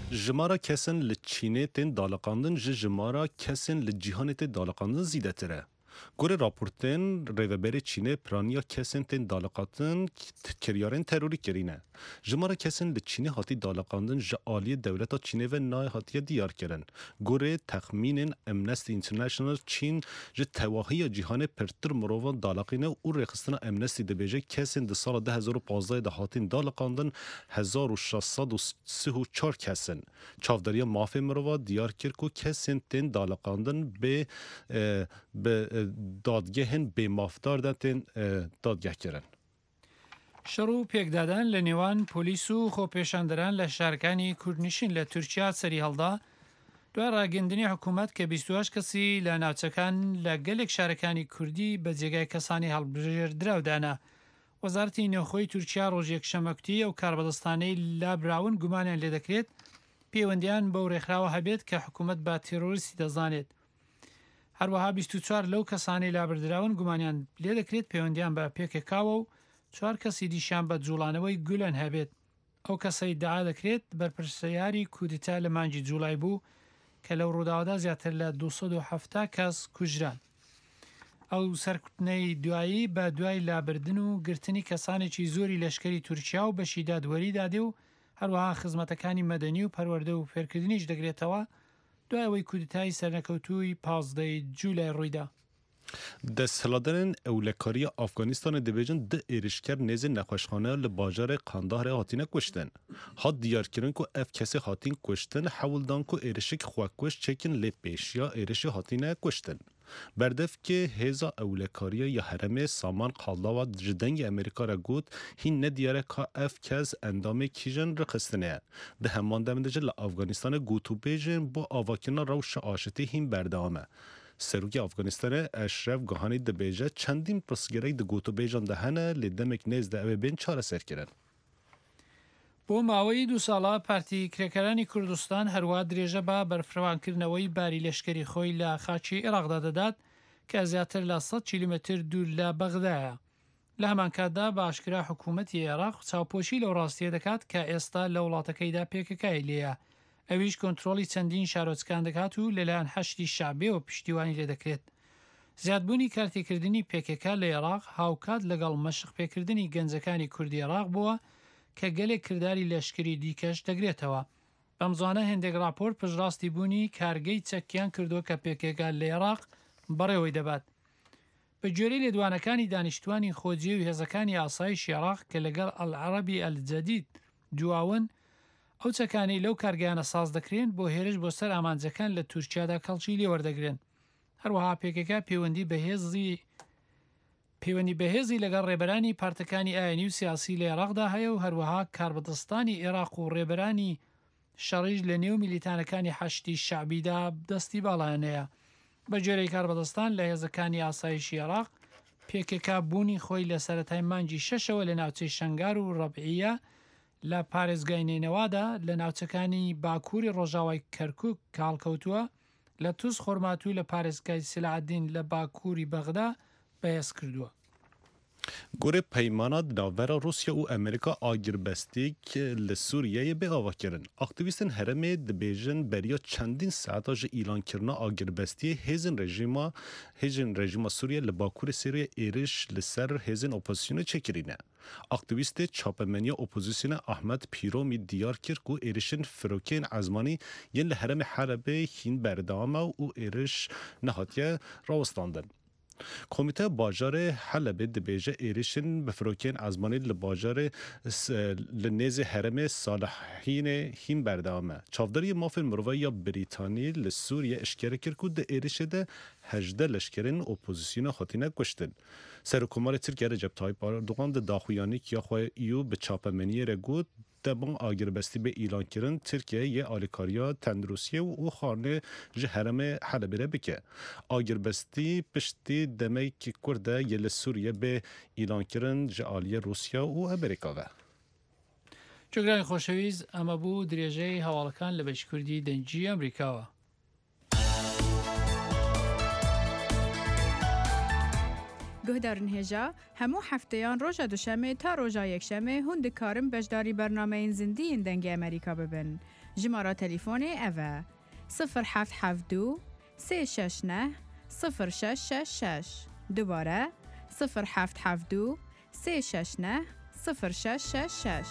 جمارا کسن لچینه تن دالقاندن جمارا کسن لجیهان تن دالقاندن زیده تره. گوره راپورتن ریوبر چینه پرانیا کسن تن دالقاتن کریارن تروری کرینه. جمارا کسن لچینه هاتی دالقاندن جالی دولتا چینه و نای هاتی دیار کرن. گوره تخمین امنستی اینترنشنال چین ج تواهی جهان پرتر مروان دالقینه و رخصتنا امنستی دبیجه کسن ده سال 2015 ده هاتین دالقاندن 1634 کسن. چافداریا مافی مروا دیار کرد که کسن تن دالقاندن به دادگهن به مافدار دادن دادگه کردن. شروع پێکدادان لە نێوان پۆلیس و خۆپێشاندەران لە شارەکانی کوردنشین لە تورکیا سەری هەڵدا دوای ڕاگەندنی حکوومەت کە 28 کەسی لە ناوچەکان لە گەلێک شارەکانی کوردی بە جێگای کەسانی هەڵبژێردراودانە. وەزارەتی نێوخۆی تورکیا ڕۆژێکشەمەکوتی ئەو کاربەدەستانەی لابراون گومانیان لێ دەکرێت پەیوەندیان بەو ڕێکخراوە هەبێت کە حکوومەت بە تێرۆریستی دەزانێت. هەروەها 24 لەو کەسانی لابردراون گومانیان لێ دەکرێت پەیوەندیان بە پێکێکاوە و 4 کەسی دیشان بە جوڵانەوەی گولەن هەبێت. ئەو کەسەی داعا دەکرێت بەرپرسیاری کودتا لە مانگی جوڵای بوو کە لەو ڕووداوەدا زیاتر لە 270 کەس کوژران. ئەو سەرکوتنەی دوایی بە دوای لابردن و گرتنی کەسانێکی زۆری لەشکری تورکیا و بەشی دادوەری دادێ و هەروەها خزمەتەکانی مەدەنی و پەروەردە و فێرکردنیش دەگرێتەوە دوای ئەوەی کودتای سەرنەکەوتووی 15 جوولای ڕوویدا. دستهلادن اولکاری افغانستان دبیجن ده ایرشکر نیز نخوشخانه لباجار قندهار هاتین کشتن. هات دیار کردن که اف کسی هاتین کشتن حول دان که ایرشک خواکوش چکن لپیش یا ایرش هاتین کشتن. بردف که هزا اولکاری یا حرم سامان قالدا و جدنگ امریکا را گود هین ندیاره که اف کس اندام کیجن رخصتنه. ده همان دمدجه لافغانستان گوتو بیجن با آواکینا روش آشتی هین بردامه. سروکی افغانستان اشرف گاهانی دبیجه چندین پرسگرای د گوتو بیجان دهنه لدمک نیز ده اوه بین چاره سر کرن. بۆ ماوەی 2 ساڵە پارتی کرێکەرانی کوردستان هەروە درێژە بە بەرفڕەوانکردنەوەی باری لەشکری خۆی لە خاچی عێراقدا دەدات کە زیاتر لە 100 کیلومتر دوور لە بەغدایە. لە هەمان کاتدا بە ئاشکرا حکوومەتی عێراق چاوپۆشی لەو ڕاستیە دەکات کە ئێستا لە وڵاتەکەیدا پێکەکای لێیە. ئەویش کۆنتترۆلی چەندین شارۆچکان دەکات و لەلایەن هەشتی شعبێ و پشتیوانی لێ دەکرێت. زیادبوونی کارتێکردنی پێکەکە لە عێراق هاوکات لەگەڵ مەشق پێکردنی گەنجەکانی کوردی عێراق بووە کە گەلێک کردداری لەشکری دیکەش دەگرێتەوە. بەم زانە هێندێک راپۆرت پشڕاستی بوونی کارگەی چەکیان کردووە کە پێکێکە لە عێراق بەڕێوەی دەبات. بە گوێرەی لێدوانەکانی دانیشتوانی خۆجێ و هێزەکانی ئاسایشی عێراق کە لەگەڵ ئەلعەرەبی ئەلجەدید دواون ئەو چەکانی لەو کارگەیانە ساز دەکرێن بۆ هێرش بۆ سەر ئامانجەکان لە تورکیادا کەڵکی لێوەردەگرن. هەروەها پێکەکە پەیوەندی بەهێزی لەگەڵ ڕێبەرانی پارتەکانی ئاینی و سیاسی لە عێراقدا هەیە و هەروەها کاربەدەستانی عێراق و ڕێبەرانی شەڕیش لە نێو میلیتانەکانی هەشتی شعبیدا دەستی باڵایانەیە. بە جۆرەی کاربەدەستان لە هێزەکانی ئاسایشی عێراق پێکەکە بوونی خۆی لە سەرەتای مانگی 6ەوە لە ناوچەی شەنگار و ڕەبعیە لە پارێزگای لە ناوچەکانی باکووری ڕۆژاوای کەرکووک کاڵکەوتووە لە تووس خۆرماتوو لە پارێزگای سلعەدین لە باکووری بەغدا بەهێز کردووە. گوره پیمانات ناوبرا روسیا و امریکا آگربستیک لسوریه به آوا کرن. اکتیویستن هرمه دبیجن بریا چندین ساعتا جه ایلان کرنا آگربستی هزین رژیما سوریه لباکور سوریه ایرش لسر هزین اپوزیسیون چکرینه. اکتیویست چاپمنی اپوزیسیون احمد پیرومی دیار کرد که ایرشن فروکین عزمانی ین لحرم حربه هین بردامه و ایرش نهاتیه راوستاندن. کمیته باجار حلب دبیجه ایرشن بفروکین ازمانی لباجار لنیز حرم صالحین هیم بردامه. چافداری مافل مروه یا بریتانی لسوریه اشکره کرد که ده ایرشه ده 18 لشکرین اپوزیسیون خاطینه کشتن. سرکمار ترکیه رجب طایب اردوغان ده داخویانی که خواه ایو به چاپمنی رگود دبان آگربستی به ایلان کردن ترکیه یه آلیکاریا تندروسیه و خانه جه حرم حلبی را بکه. آگربستی پشتی دمه که کرده یه لسوریه به ایلان کردن جه آلی روسیا و امریکا و. جگرانی خوشویز اما بو دریجه حوالکان لبش کردی دنجی امریکا و. گهدارن هجا همو هفتهان روژا دوشمه تا روژا یکشمه هون دکارم بجداری برنامه این زندی این دنگ امریکا ببن. جمارا تلیفون اوه 0772 369 0666 دوباره 0772 369 0666.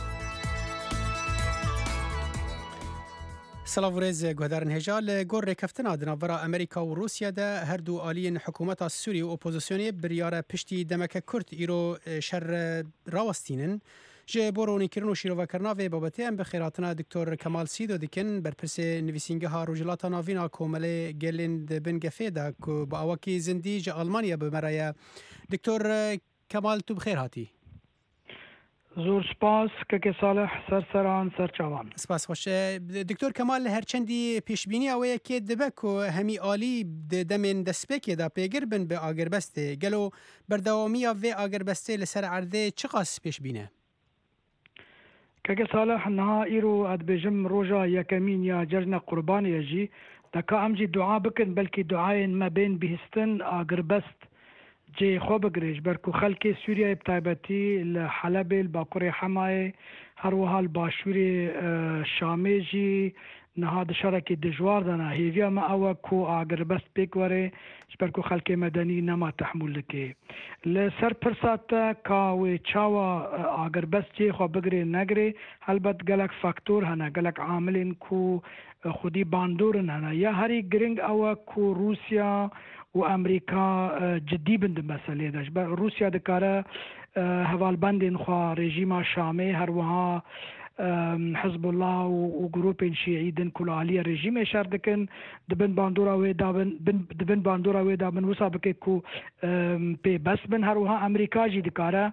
سلاورز گهدارن هجال گور رکفتنا دناورا امریکا و روسیا ده هر دو آلین حکومت سوری و اپوزیسیونی بریار پشتی دمک کرد ایرو شر راوستینن جه بورونی کرن و شیرو کرنا و بابتی ام بخیراتنا دکتر کمال سیدو دیکن بر پرس نویسینگه ها روجلاتا ناوینا کومل گلند بنگفه ده که با اواکی زندی جه آلمانیا بمرای دکتر کمال تو بخیر هاتی زور سپاس که صالح سرسران سرچوان سپاس خوش دکتر کمال هرچندی پیشبینی اوه که دبک و همی آلی دمین دسپیکی دا پیگر بن به آگربسته گلو بردوامی و آگربسته لسر عرضه چه قاس پیشبینه؟ که صالح نها ایرو اد بجم روژا یکمین یا جرن قربان یجی دکا امجی دعا بکن بلکی دعای ما بین بهستن آگربست جي خوب گریش برکو خلک سوریه بتایبتی لحلب الباقور حمای هروها الباشوری شامی جی نهاد شرکی دجوار دانا هیویا ما او کو آگربست بگوره برکو خلک مدنی نما تحمل لکی لسر پرساتا کاوی چاوا آگربست جي خوب گری نگری البت گلک فاکتور هنا گلک عاملین کو خودی باندورن هنا یا هری گرنگ او کو روسیا و امریکا جدی بند مسئله داشت. روسیا دکاره هوالبندین خوا رژیم شامی هر وها حزب الله و گروپ شیعی دن کل عالی رژیم اشار دکن دبن باندورا و دابن وسا بکه کو پی بس بن هر وها امریکا جی دکاره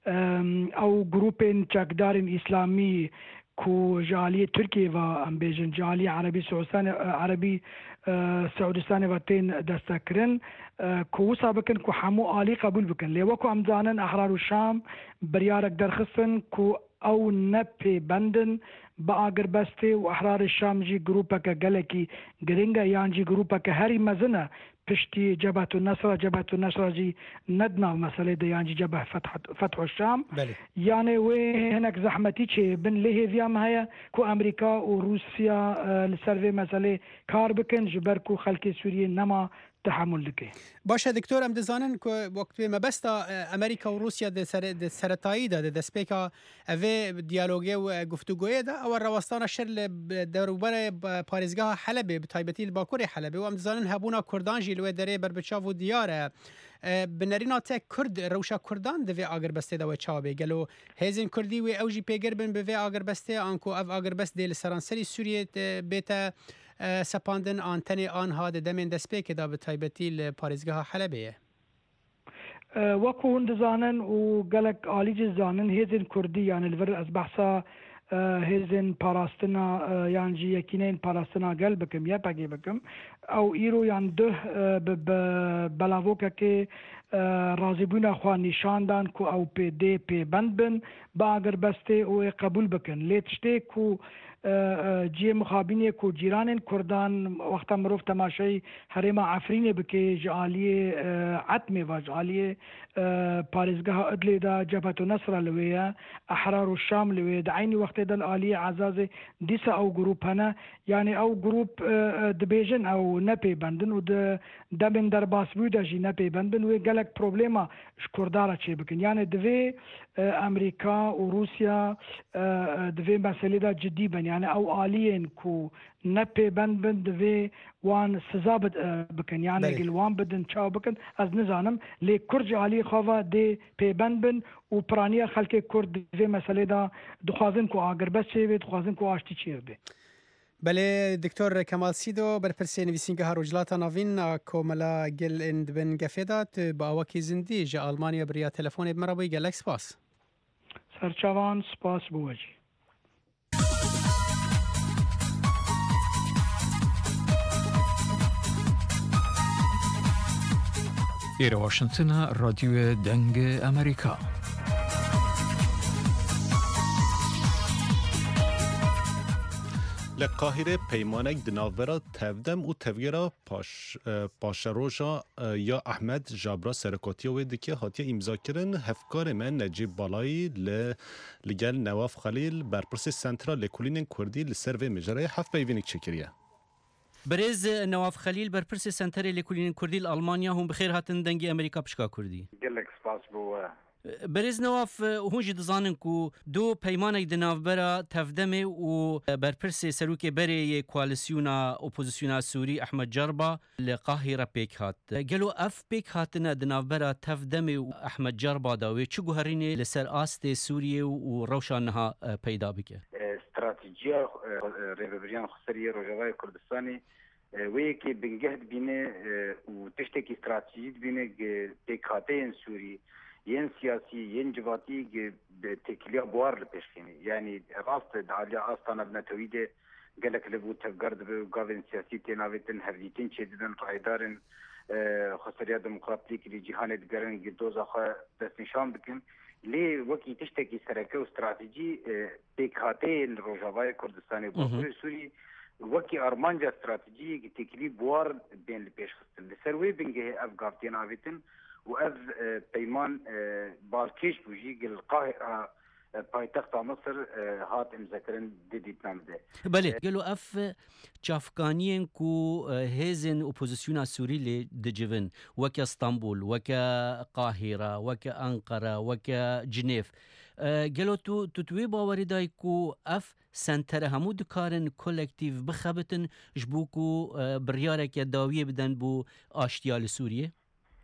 او گروپ چکدار اسلامی کو جالی ترکیه و امبیجن جالی عربی سعودستان واتين دستكرن كو سابقن كو حمو آلي قبول بكن ليوكو امزانن احرار الشام بريارك درخصن كو او نبي بندن باقر بستي واحرار الشام جي جروبك غلكي غرينغا يانجي جروبك هاري مزنه پشتی جبهة النصر جي ندنا مسألة ديانجي جبهة فتح الشام بله. يعني وهناك زحمتي چه بن ليه فيام هيا كو أمريكا وروسيا لسر مسألة كار بكن جبركو خلق سوريا نما تحمل لكي باشه دکتر ام دزانن که وقت ما بستا امریکا و روسیا د سرتایی ده د سپیکا اوه دیالوگی و گفتگوی ده او رواستان شر دروبر پاریزگاه حلب به تایبتی باکور حلب و ام دزانن هبونا کردان جیلو دره بر بچاو و دیاره بنرینا ته کرد روشا کردان ده آگر بسته ده و چابه گلو هزین کردی و اوجی پیگر بن به آگر بسته آنکو او آگر بسته دل سرانسری سوریه بیت سپاندن آنتنی آنها دمین دسپیک دا به تایبتی پاریزگاه حلبیه وكو هند زانن وقالك آليج زانن هيزن كردي يعني الفر از بحثا هيزن باراستنا يعني جي يكينين باراستنا قلبكم يا باقي بكم او ايرو يعني ده بلاوكا كي رازبونا خواه نشان دان كو او پی دي پی بند بن باگر بسته او قبول بكن ليتشتي كو جی مخابینه کو جیران کردان وقتا مروف تماشای حریم عفرین بکی جعالی عتمه و جعالی پارزگاه ادلی دا جبهة النصر لویه احرار الشام لویه دا عینی وقت دا آلی عزاز دیسا او گروپ هنه یعنی او گروپ دبیجن او نپی بندن و دا من در باس بودا جی نپی بندن و گلک پروبلیما شکردارا چه بکن یعنی دوی امریکا و روسیا دوی مسئله دا جدی بن يعني او آليين كو نبي بند دوي وان سزا بكن يعني قل وان بدن چاو بكن از نزانم لي كرج آلي خواه دي پي بند و پرانيا خلق كرد دوي مسئله دا دخوازن كو آگر بس چه دخوازن كو آشتی چه بي بله دکتر کمال سیدو بر پرسی نویسینگه ها روجلاتا ناوین کوملا گل اند بن گفیدات با آوکی زندی جا آلمانیا بریا تلفون بمرابوی گلک سپاس سرچوان سپاس بوجی إلى واشنطن راديو دنج أمريكا. لقاهره پیمانک دناورا تفدم و تفگیرا پاشروژا یا احمد جابرا سرکاتی و دکی هاتی امضا کردن هفکار من نجیب بالایی لگل نواف خلیل برپرس سنترال لکولین کردی لسر و مجرای هفت بیوینک چکریه. برز نواف خلیل برپرس سنتر لکولین کردی الالمانیا هم بخیر هاتن دنگی امریکا پشکا کردی. گلک سپاس بو. برز نواف هونج دزانن کو دو پیمانک دناوبرا تفدمه و برپرس سروک بری کوالسیونا اپوزیسیونا سوری احمد جربا لقاهره پیک هات گلو اف پیک هاتنا دناوبرا تفدمه و احمد جربا داوی چو گوهرینه لسر آست سوریه و روشانها پیدا بکه استراتیجیا ریبریان خسری روجاوای کردستانی ویکی بنگهد بینه و تشتکی استراتیجی بینه پیک هاته سوری ين سياسي ين جواتي بتكليا بوار لبشخيني يعني راست دعاليا أصلا بنتويدة قالك لبو تفقرد بقاوين سياسي تناويتن هرديتين شديدن رعيدارن خسريا ديمقراطيك اللي جهاني دقارن قدوزا خوا بس نشان بكن لي وكي تشتكي سركة استراتيجي بيكهاتين روجاواي كردستاني بوكوري سوري وكي أرمانجا استراتيجي تكلي بوار بين البشخصن لسروي بنجه أفقارتين آويتن وأذ بيمان باركيش بوجي القاهرة بايتخت مصر هات مذكرن دي بنامده. بله قالوا اف تشافكانيين كو هيزن اوبوزيسيونا سوري لي دجفن وكا اسطنبول وكا قاهرة وكا أنقرة وكا جنيف قالوا توي باوري دايكو اف سنتر همو دكارن كولكتيف بخبتن جبوكو بريارك يداوية بدن بو اشتيال سوريا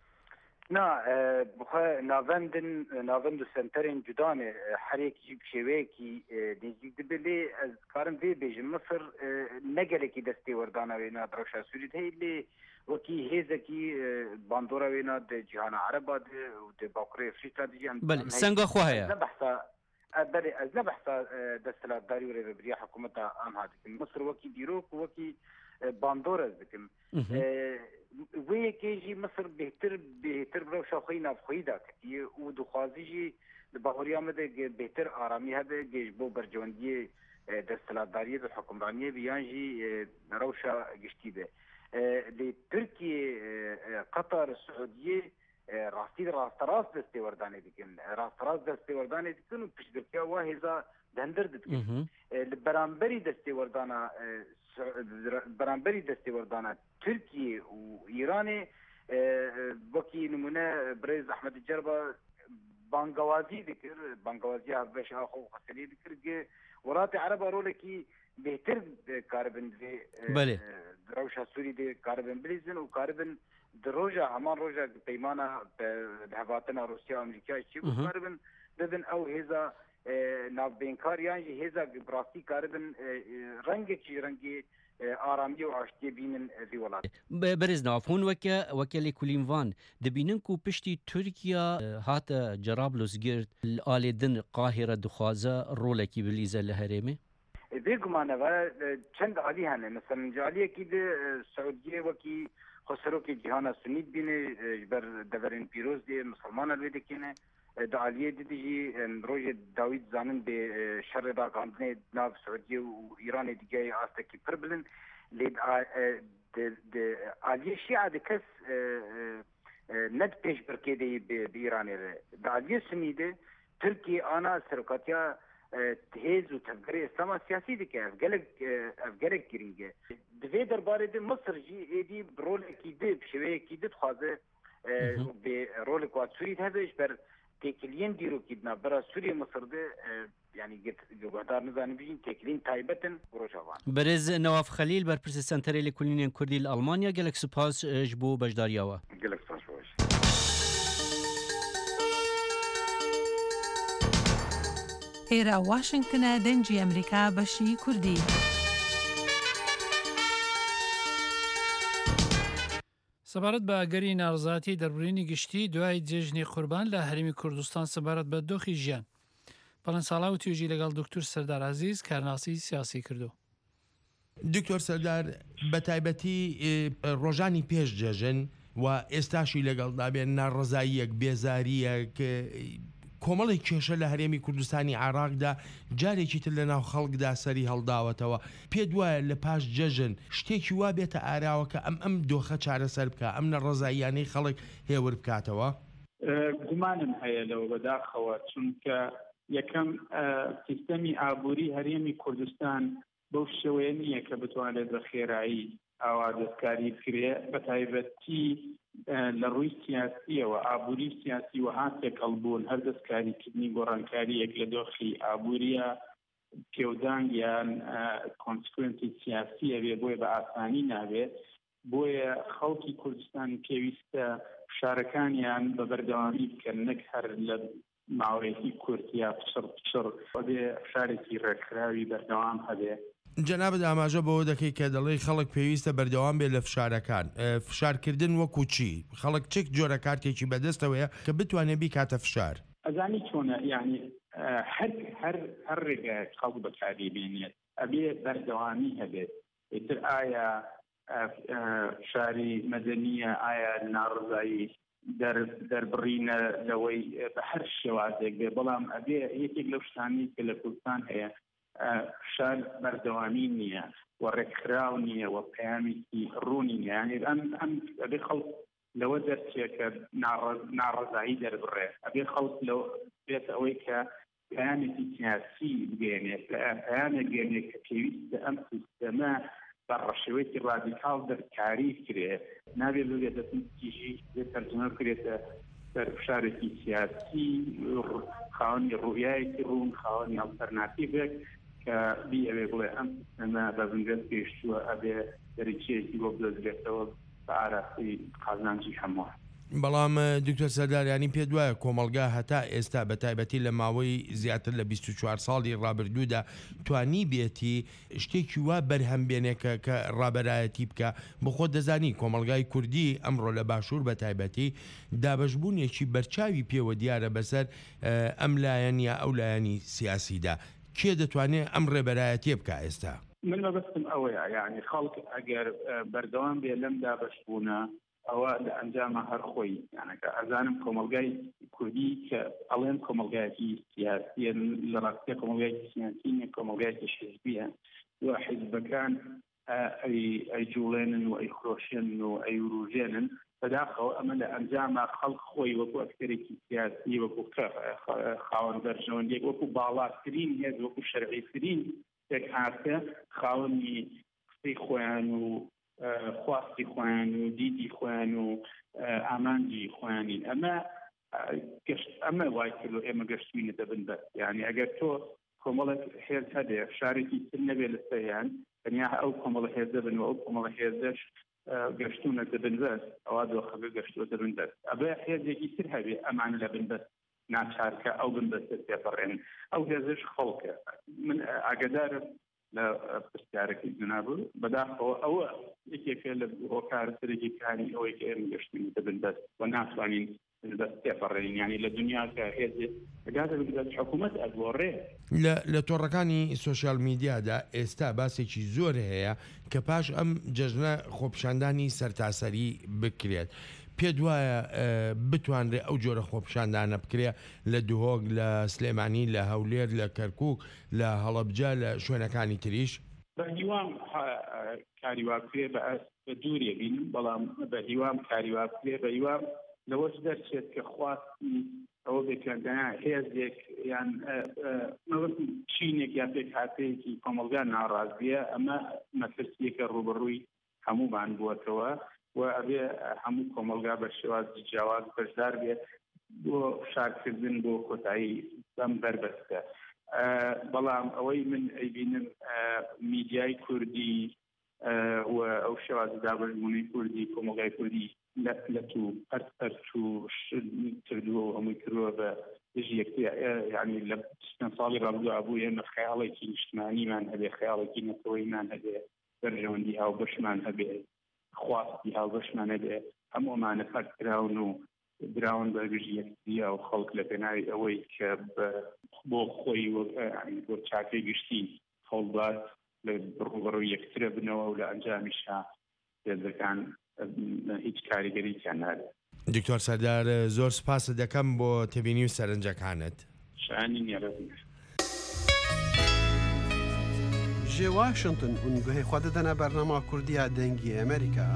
نا بخا نافندن سنترين جدانه حريك جيب شويكي ديزيك دبلي از كارم في بيج مصر نقلكي دستي وردانا وينا دروشا سوريد هي اللي وكي هيزكي باندورا وينا جهان عربات وباقري افريقيا دي بل سنغا خواهيا بحثا بلي از بحثا دستلات داري وريبريا حكومتها ام هذيك مصر وكي ديروك وكي باندورا ذكم ويكي مصر بهتر برو شاخينا بخيدا كتي ودخوازيجي بهوريا مده بهتر آرامي هذا جيش بو برجواندي دستلاتدارية الحكمرانية بيانجي روشا قشتي به لتركيا قطر السعودية راست دستي ورداني ديكن راست دستي ورداني ديكن وبش تركيا واهزا دهندر ديكن البرامبري دستي وردانا برامبري دستي وردانا تركيا وإيران وكي نمونه بريز أحمد الجربة بانغوازي ذكر بانغوازي هبش أخو خسري ذكر وراتي عربة رولكي بهتر كاربن في روشة سوري دي كاربن بليزن وكاربن دروجة همان روجة بيمانة بهواتنا روسيا وأمريكا الشيء وكاربن دبن أو هذا ناف بينكار يعني هذا براسي كاربن رنگي آرامی و عشتی بینن ولات. برز ناف هون وکلی کلیم وان دبینن کو پشتی ترکیا هات جرابلس گرد آل دن قاهره دخوازه رولکی بلیزه لهرمه. بيجمعنا و چند عالی هنه مثلا جالیه کی ده سعودیه وکی خسرو کی جهان سنی بینه بر دورین پیروز دی مسلمان الویده کنه دعاليه دي روج داوود زانن بشر دا قاندنه ناف سعوديه وايران ديجاي استكي بربلن لي عاليه شيعه دكس ند بيش بركيدي بايران دعاليه سنيده تركيا انا سرقاتيا تهز وتفكري اسلام سياسي دي افغانك جرينجه دفي درباري دي مصر جي دي برول اكيد بشويه اكيد خازه برول كواتسوري هذا بر تكلين ديرو كيدنا برا سوريا مصر ده يعني جوهدار نزاني بيجين تكلين تايبتن بروشاوان برز نواف خليل برپرس سنتري لكولين كردي الألمانيا قالك سپاس جبو بجدارياوا قالك سپاس باش إيرا واشنطن دنجي أمريكا بشي كردي سەبارەت بە ئەگەری ناڕزاتی دەربڕینی گشتی دوای جێژنی قوربان لە هەرێمی کوردستان سەبارەت بە دۆخی ژیان بەڵێن ساڵاو توێژی لەگەڵ دکتۆر سەردار عەزیز کارناسی سیاسی کردو. دکتۆر سەردار بە تایبەتی ڕۆژانی پێش جێژن و ئێستاشی لەگەڵ دابێن ناڕزاییەک بێزاریەک کۆمەڵی کێشە لە هەرێمی کوردستانی عراقدا جارێکی تر لە ناو خەڵکدا سەری هەڵداوەتەوە. پێت وایە لە پاش جەژن شتێکی وا بێتە ئاراوەکە ئەم دۆخە چارەسەر بکە، ئەم نەڕەزاییانەی خەڵک هێور بکاتەوە؟ گومانم هەیە لەوە بەداخەوە، چونکە یەکەم سیستەمی ئابووری هەرێمی کوردستان بەو شێوەیە نییە کە بتوانێت بە خێرایی ئاوا دەستکاری بکرێ، بە تایبەتی لە ڕووی سیاسیەوە ئابووری سیاسی و هاتێکەڵ بوون هەر دەستکاریکردنی گۆڕانکاریەک لە دۆخی ئابووریە پێودان یان کۆنسکوێنسی سیاسیە بێ، بۆیە بە ئاسانی نابێت. بۆیە خەڵکی کوردستان پێویستە شارەکانیان بە بەردەوامی بکەن، نەک هەر لە ماوەیەکی کورت یا پچڕ بێ شارێکی ڕێکخراوی بەردەوام هەبێ. جەنابەت ئاماژە بەوە دەکەی کە دەڵێی خەڵک پێویستە بەردەوام بێت لە فشارەکان. فشارکردن وەکو چی؟ خەڵک چێک جۆرە کارتێکی بەدەستەوەیە کە بتوانێت بیکاتە فشار؟ ئەزانی چۆنە، یعنی هەر ڕێگایەک خەڵک بەکاری بێنێت ئەبێ بەردەوامی هەبێت. ئیتر ئایا شاری مەدەنیە، ئایا ناڕزایی دەربڕینە لەوەی بە هەر شێوازێک بێ، بەڵام ئەبێ یەکێک لەو شتانی کە لە کوردستان هەیە شار بەردەوامی نییە و ڕێکخراو نییە و پەیامێکی ڕوونی نییە. یعنی ئەم ئەبێ خەڵک لەوە دەرچێت کە ناڕزایی دەربڕێ، ئەبێ خەڵک لەو بێت ئەوەی کە پەیامێکی سیاسی بگەێنێت، پەیامێک گەێنێت کە پێویستە ئەم سیستەمە بە ڕەشەوەیەکی ڕادیکاڵ دەرکاری کرێ، نابێت بێت دەستیژی تەرجمە بکرێتە سەرفشارێکی سیاسی خاوەنی ڕوویایەکی ڕوون، خاوەنی ئەڵتەرناتیڤێک کە بی ئەوێ بڵێ ئەم سیستەمە بە بنگەت پێشتووە ئەبێ دەریچەیەکی بۆ بدۆزرێتەوە بە ئاراستی قازانجی هەمووە. بەڵام دکتۆر سەرداریانی پێ دوایە کۆمەلگا هەتا ئێستا بە تایبەتی لە ماوەی زیاتر لە 24 ساڵی ڕابردوودا توانی بێتی شتێکی وا بەرهەمبێنێکە کە ڕابەرایەتی بکە. بخۆ دەزانی کۆمەلگای کوردی ئەمڕۆ لە باشوور بە تایبەتی دابەشبوونێکی بەرچاوی پێوە دیارە بەسەر ئەم لایەن یا ئەو لایەنی سیاسیدا. کێ دەتوانێت ئەم ڕێبەرایەتێ بکە ئێستا؟ من مەبەستم ئەوەیە، یعنی خەڵک ئەگەر بەردەوام بێ لەم دابەشبوونە ئەوە لە ئەنجامە هەر خۆی، یانەکە ئەزانم کۆمەلگای کوردی کە ئەڵێن کۆمەلگایەکی سیاسیە، لە ڕاستیە کۆمەلگایەکی سیاسی نیە، کۆمەلگایەکی حیزبیە و حیزبەکان ئەیجوڵێنن و ئەیخرۆشێن و ئەیوروژێنن. بەداخەوە ئەمە لە ئەنجامە خەڵک خۆی وەکو ئەکتەرێکی سیاسی، وەکو خاوەن بەرژەوەندێک، وەکو باڵاترین هێز، وەکو شەرعیترین تێک هاتە خاوەنی قسەی خۆیان و خواستی خۆیان و دیدی خۆیان و ئامانجی خۆیانین. ئەمە وای کردو ئێمە گەشتوینە دەبن بەس، یعنی ئەگەر تۆ کۆمەڵێک هێز هەبێ شارێکی تر نەبێ لەسەریان، تەنیا ئەو کۆمەڵە هێز دەبن و ئەو کۆمەڵە هێزش گەشتونە دەبن بەس، ئەوە دۆخەکە گەشتووە دەبن بەس. ئەبێ هێزێکی تر هەبێ ئەمانە لە بن بەس ناچارکە ئەو بن بەس تێپەڕێن، ئەو هێزش خەڵکە. من ئاگدارم لە پرسیارەکەی جنابوو بەداخەوە ئەوە یەکێکە لە هۆکارە سەرەکیەکانی ئەوەی کە ئێمە گەشتوین دەبن بەس و ناتوانین بەس تێپەڕێنین، یعنی لە دنیا کە هێزێ ئەگاتە بگات حکوومەت ئەگۆڕێ. لە تۆڕەکانی سوۆسیال میدیادا ئێستا باسێکی زۆر هەیە کە پاش ئەم جەژنە خۆپیشاندانی سەرتاسەری بکرێت. پێ دوایە بتوانرێ ئەو جۆرە خۆپیشاندانە بکرێ لە دوهۆک، لە سلێمانی، لە هەولێر، لە کەرکووک، لە هەڵەبجە، لە شوێنەکانی تریش؟ بە هیوام کاریواکرێ بە دوورێ بینم، بەڵام بە هیوام کاریواکرێ بە هیوام لەوەش دەرچێت کە خواستی ئەوە بێکردنا هێزێک یان چینێک یا پێک هاتەیەکی کۆمەلگا ناڕازیە، ئەمە مەترسیەکە ڕوبەڕووی هەموومان بووەتەوە و ئەبێ هەموو کۆمەلگا بە شێوازی جیاواز بەشدار بێت بۆ شارکردن بۆ کۆتایی ئەم بەربەستە. بەڵام ئەوەی من ئەیبینم میدیای کوردی و ئەو شێوازی دابەشبوونی کوردی کۆمەلگای کوردی لە تو پەرت و کردووە و هەمووی کردووە بە دژی یەکتر، یعنی لە چەند ساڵی ڕابردووە بوو ئێمە خەیاڵێکی نیشتمانیمان هەبێ، خەیاڵێکی نەتەوەیمان هەبێ، بەرژەوەندی هاوبەشمان هەبێ، خواستی هاوبەشمان هەبێ، هەموومانە فەرکراون و دراون بە گژی یەکتریە و خەڵک لە پێناوی ئەوەی کە بۆ خۆی بۆ چاکەی گشتی هەوڵدات لە ڕوبەڕووی یەکترە بنەوە و لە ئەنجامیشا هێزەکان هیچ کاریگەرییان نادە. دکتۆر سەردار زۆر سپاس دەکەم بۆ تبینی و سەرنجەکانت. شانی نیێڕێ ji Washington hûn guhê xwe didine bernama Kurdiya dengê Amerîka.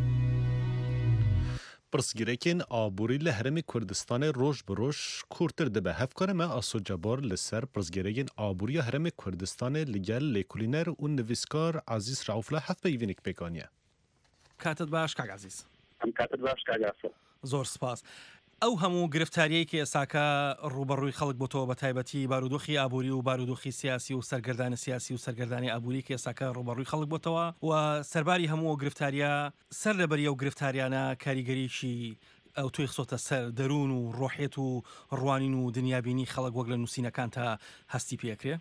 Pirsgirêkên aborî li Herêmê Kurdistanê roj bi roj kûrtir dibe. Hevkarê me Asocebar li ser pirsgirêkên aboriya Herêmê Kurdistanê li gel lêkolîner û nivîskar Azîz Raufla hev peyvînek pêkaniye. کاتت باش کاک عزیز. ئەم کاتت باش کاگاسە. زۆر سپاس. ئەو هەموو گرفتاریەیەکی ئێساکە ڕوبەڕووی خەڵک بۆتەوە بە تایبەتی بارودۆخی ئابووری و بارودۆخی سیاسی و سەرگەردانی سیاسی و سەرگەردانی ئابووری کە ئێساکە ڕوبەڕووی خەڵک بۆتەوە و سەرباری هەموو گرفتاریە سەر لەبەری ئەو گرفتاریانە کاریگەریشی ئەو توی خسۆتە سەر دەروون و ڕۆحێت و ڕوانین و دنیابینی خەڵک وەک لە نووسینەکان تا هەستی پێکرێ.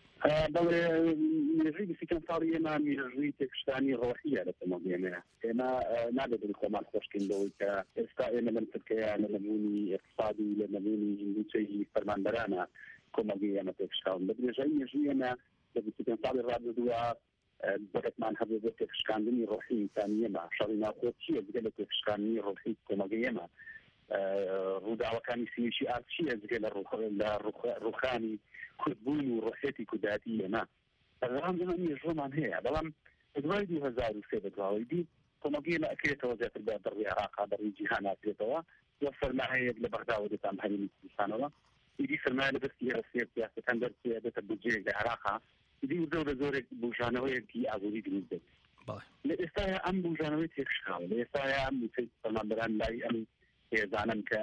مێژووی بسیکەم ساڵی ئێمە مێژووی تێکشتانی ڕۆحیە لە تەمەڵێنەیە ئێمە نادەبێت خۆمان خۆشکردەوەی کە ئێستا ئێمە لەم ترکەیە لە نمونی اقتصادی لە نمونی هندوچەی فەرمانبەرانە کۆمەڵگەی ئێمە تێکشتاون لە درێژەی مێژووی ئێمە لە بسیکەم ساڵی ڕابردووە بەرەکمان هەبوو بۆ تێکشکاندنی ڕۆحی ئینسانی ئێمە شەڕی ناوخۆ چییە جگە لە تێکشکاندنی ڕۆحی کۆمەڵگەی ئێمە ڕووداوەکانی سینیشی ئارچیە جگە لە ڕوخانی کوردبوون و ڕۆحێتی کوداتی ئێمە بەڵام ئێمە مێژوومان هەیە بەڵام دوای 2003 بەدواوەی دی کۆمەڵگەی ئێمە ئەکرێتەوە زیاتر بە دەڕوی عێراق دەڕوی جیهان ئاکرێتەوە وە فەرمایەیەک لە بەغدا دەتان هەرێمی کوردستانەوە ئیدی فەرمایە لە دەستی هێرەسێ سیاسەتەکان دەرچێ دێتە بودجەیەک لە عێراقا ئیدی زۆر زۆرێک بوژانەوەیەکی ئابووری دروست دێت لە ئێستاە ئەم بوژانەوەی تێکشراوە لە ئێستاە ئەم نووسەی فەرمانبەران لای ئەم هێزانن کە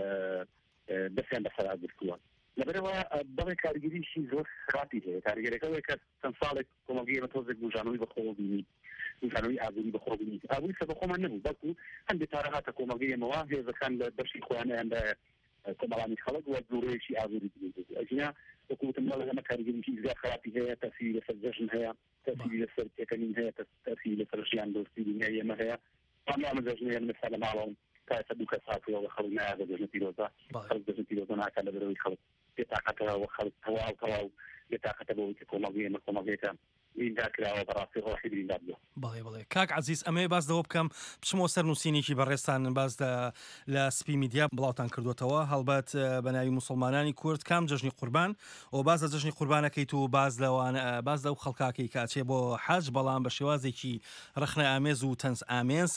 دەستیان بەسەرا گرتووە لەبەرەوە بەڵێ کاریگەریشی زۆر خراپی هەیە کاریگەرەکەوەی کە چەند ساڵێک کۆمەڵگەی ئێمە تۆزێک بوژانەوەی بەخۆ بینی بوژانەوەی ئابووری بەخۆ بینی ئابووری سە بەخۆمان نەبوو بەڵکو هەندێک پارە هاتە کۆمەڵگەی ئێمەوە هێزەکان لە بەشی خۆیانیاندا کۆمەڵانی خەڵک وە دوڕێژی ئابووری دروست ئەژنا وەکوتم ئەمە کاریگەریشی زیاد خراپی هەیە تەسیری لەسەر جەژن هەیە تەسیری لەسەر تێکەنین هەیە تەسیری لەسەر ژیان دۆستی دنیای ئێمە هەیە ئەمە جەژنەیە مثلا لە ماڵەوە کاسە دوو کەس هاتووە خەڵک نایە جەژنە پیرۆزە خەڵک جەژن پیرۆزە ناکات لە بەرەوەی خەڵک بێتاقەتەوە خەڵک تەواو بێتاقەتە بەوەی کە کۆمەڵگەی ئێمە کۆمەڵگەیەکە بریندارکراوە بەڕاستی ڕۆحی بریندار بووە. بەڵێ کاک عزیز ئەمێ باس دەوە بکەم بچمەوە سەر نووسینێکی بەڕێستان باز لە سپی میدیا بڵاوتان کردوێتەوە هەڵبەت بە ناوی موسڵمانانی کورد کام جەژنی قوربان و باز لە جەژنی قوربانەکەیت و باز لەو خەڵکاکەی کاچێ بۆ حەج بەڵام بە شێوازێکی رەخنە ئامێز و تەنز ئامێز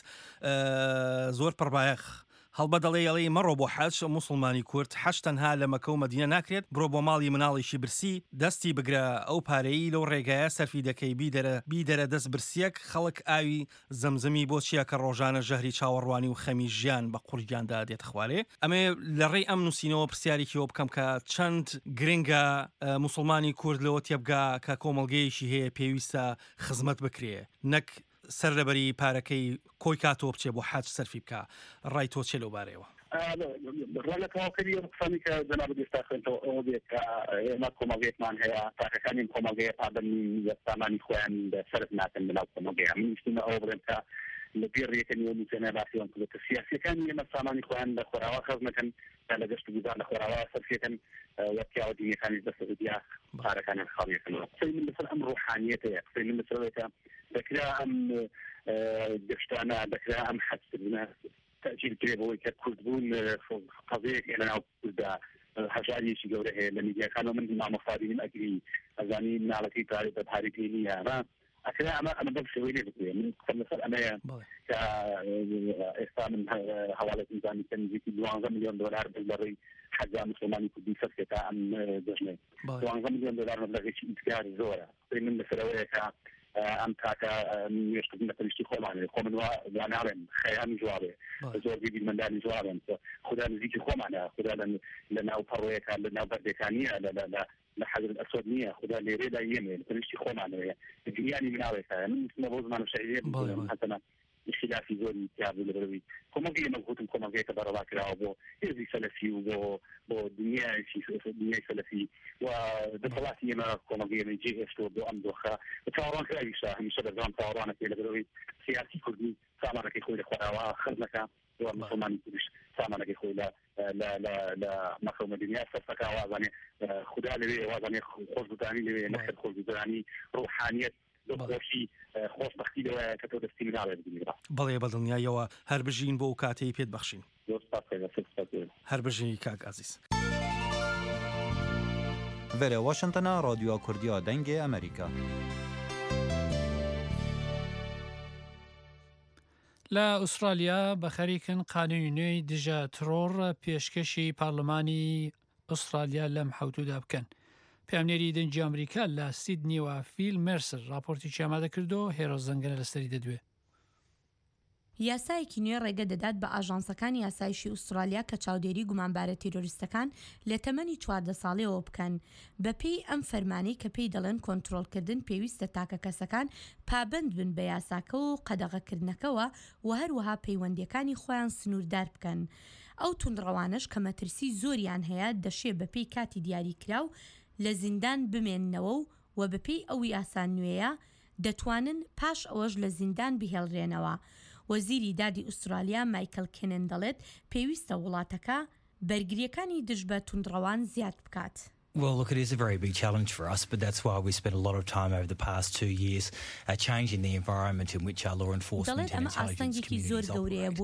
زۆر پڕبایەخ هەڵبە دەڵێ مەڕۆ بۆ حەج موسڵمانی کورد حەج تەنها لە مەکە و مەدینە ناکرێت بڕۆ بۆ ماڵی مناڵیشی برسی دەستی بگرە ئەو پارەی لەو ڕێگایە سەرفی دەکەی بیدەرە دەست برسیەک خەڵک ئاوی زەمزەمی بۆ چیە کە ڕۆژانە ژەهری چاوەڕوانی و خەمی ژیان بە قورگیاندا دێت خوارێ ئەمێ لە ڕێی ئەم نووسینەوە پرسیارێکیەوە بکەم کە چەند گرنگە موسڵمانی کورد لەوە تێبگا کە کۆمەڵگەیەکی هەیە پێویستە خزمەت بکرێ نەک سەر لەبەری پارەکەی کۆی کاتەوە بچێ بۆ حەج سەرفی بکە ڕای تۆ چێ لەو بارەوە ڕێگەکەوەکەی قسانی کە جەناب دێستاخێنەوە ئەوە بێت کە ئێمە کۆمەڵگەیەکمان هەیە تاقەکانی کۆمەڵگەیە پادەمی سامانی خۆیان سەرف ناکەن بەناو کۆمەڵگەیە من ویستمە ئەوە بڵێم کە لە پێڕێکەکەنیوە نووسێنە باسییان کردێتە سیاسیەکانی ئێمە سامانی خۆیان لە خۆراوە خەز نەکەن تا لە گەشت گوزار لە خۆراوە سەرفێکن وەکیاوە دینیەکانی دەستەدیا پارەکانیان خاڵیەکەنەوە قسەی من لەسەر ئەم ڕوحانیەتەیە قسەی من لەسەرەوەیە دەکرا ئەم گەشتانە دەکرا ئەم حەجکردنە تأجيل كريبوي كردبون قضية أنا أقول هجاريشي جوره لميديا كانوا من مع مصارين أجري أزاني من على كي تعرف بحريكيني أنا أكلا أنا بمشي ويلي بقولي من مثلا أنا كإسلام من حوالي إنسان تنزيك $2 مليون بالبري حاجة مسلماني كدي سكتة أم دجنة $2 مليون مبلغ شيء إتكار زورة من مثلا ئەم کاکە نوێشتن لە پەرشتی خۆمانێ خۆمن واناڵێن خەیان جوابێ زۆر بیبی مندانی جوابن خدا نزیکی خۆمانە خدا لە ناو پەڕۆیەکان لە ناو بەردەکانیە لە حەزرت ئەسۆد نییە خدا لێرێدا یێمێ لە پەرشتی خۆمانەوە دنیانی مناوێکە من بۆ زمان شعیرێ حەسەنە خلافی زۆری تیابوو لەبەرەوەی کۆمەڵگەی مەگوتم کۆمەڵگەیەکە بەڕەوا کراوە بۆ هێزی سەلەفی و بۆ دنیای سەلەفی و دەسەڵاتی ئێمە کۆمەڵگەی ئێمە جێهێشتووە بۆ ئەم دۆخە چاوەڕوانکراویشە هەمیشە بەردەوام چاوەڕوانەکەی لەبەرەوەی سیاسی کوردی سامانەکەی خۆی لە خۆراوە خەزنەکە و مسلمانی کوردیش سامانەکەی خۆی لە مەکە و مەدینە سەرسەکە وازانێ خدا لەوێ وازانێ خۆشگوزانی لەوێ نەخێت خۆشگوزانی ڕوحانیەت خۆشی خۆشبختی لەوەیە کە تۆ دەستی ناڵێ بگیرا بەڵێ بەدڵنیایەوە هەر بژین بۆ ئەو کاتەی پێت بەخشین هەر بژینی کاک ئازیز. Vere Washingtona Radyoya Kurdiya Dengê Amerîka. لە ئوسترالیا بە خەریکن قانونی نوێی دژە ترۆڕ پێشکەشی پارلەمانی ئوسترالیا لەم حوتودا بکەن. پامنێری دەنگی ئەمریکا لە سیدنی و فیل مێرسر راپۆرتی ئامادە کردو هێرۆ زەنگەنە لەسەری دەدوێ. یاسایەکی نوێ ڕێگە دەدات بە ئاژانسەکانی یاسایشی ئوسترالیا کە چاودێری گومانبارە تیرۆریستەکان لە تەمەنی 14 ساڵەوە بکەن بەپێی ئەم فەرمانەی کە پێی دەڵێن کۆنتڕۆڵکردن پێویستە تاکە کەسەکان پابند بن بە یاساکە و قەدەغەکردنەکەەوە و هەروەها پەیوەندیەکانی خۆیان سنووردار بکەن. ئەو توندڕەوانش کە مەترسی زۆریان هەیە دەشێ بەپێی کاتی دیاریکراو لە زیندان بمێننەوە و بەپێی ئەو یاسا نوێیە دەتوانن پاش ئەوەش لە زیندان بهێڵرێنەوە. وەزیری دادی ئوسترالیا مایکل کێنن دەڵێت پێویستە وڵاتەکە بەرگریەکانی دژ بە توندڕەوان زیاد بکات. Well, look, it is a very big challenge for us, but that's why we spent a lot of time over the past 2 years changing the environment in which our law enforcement and intelligence communities operate.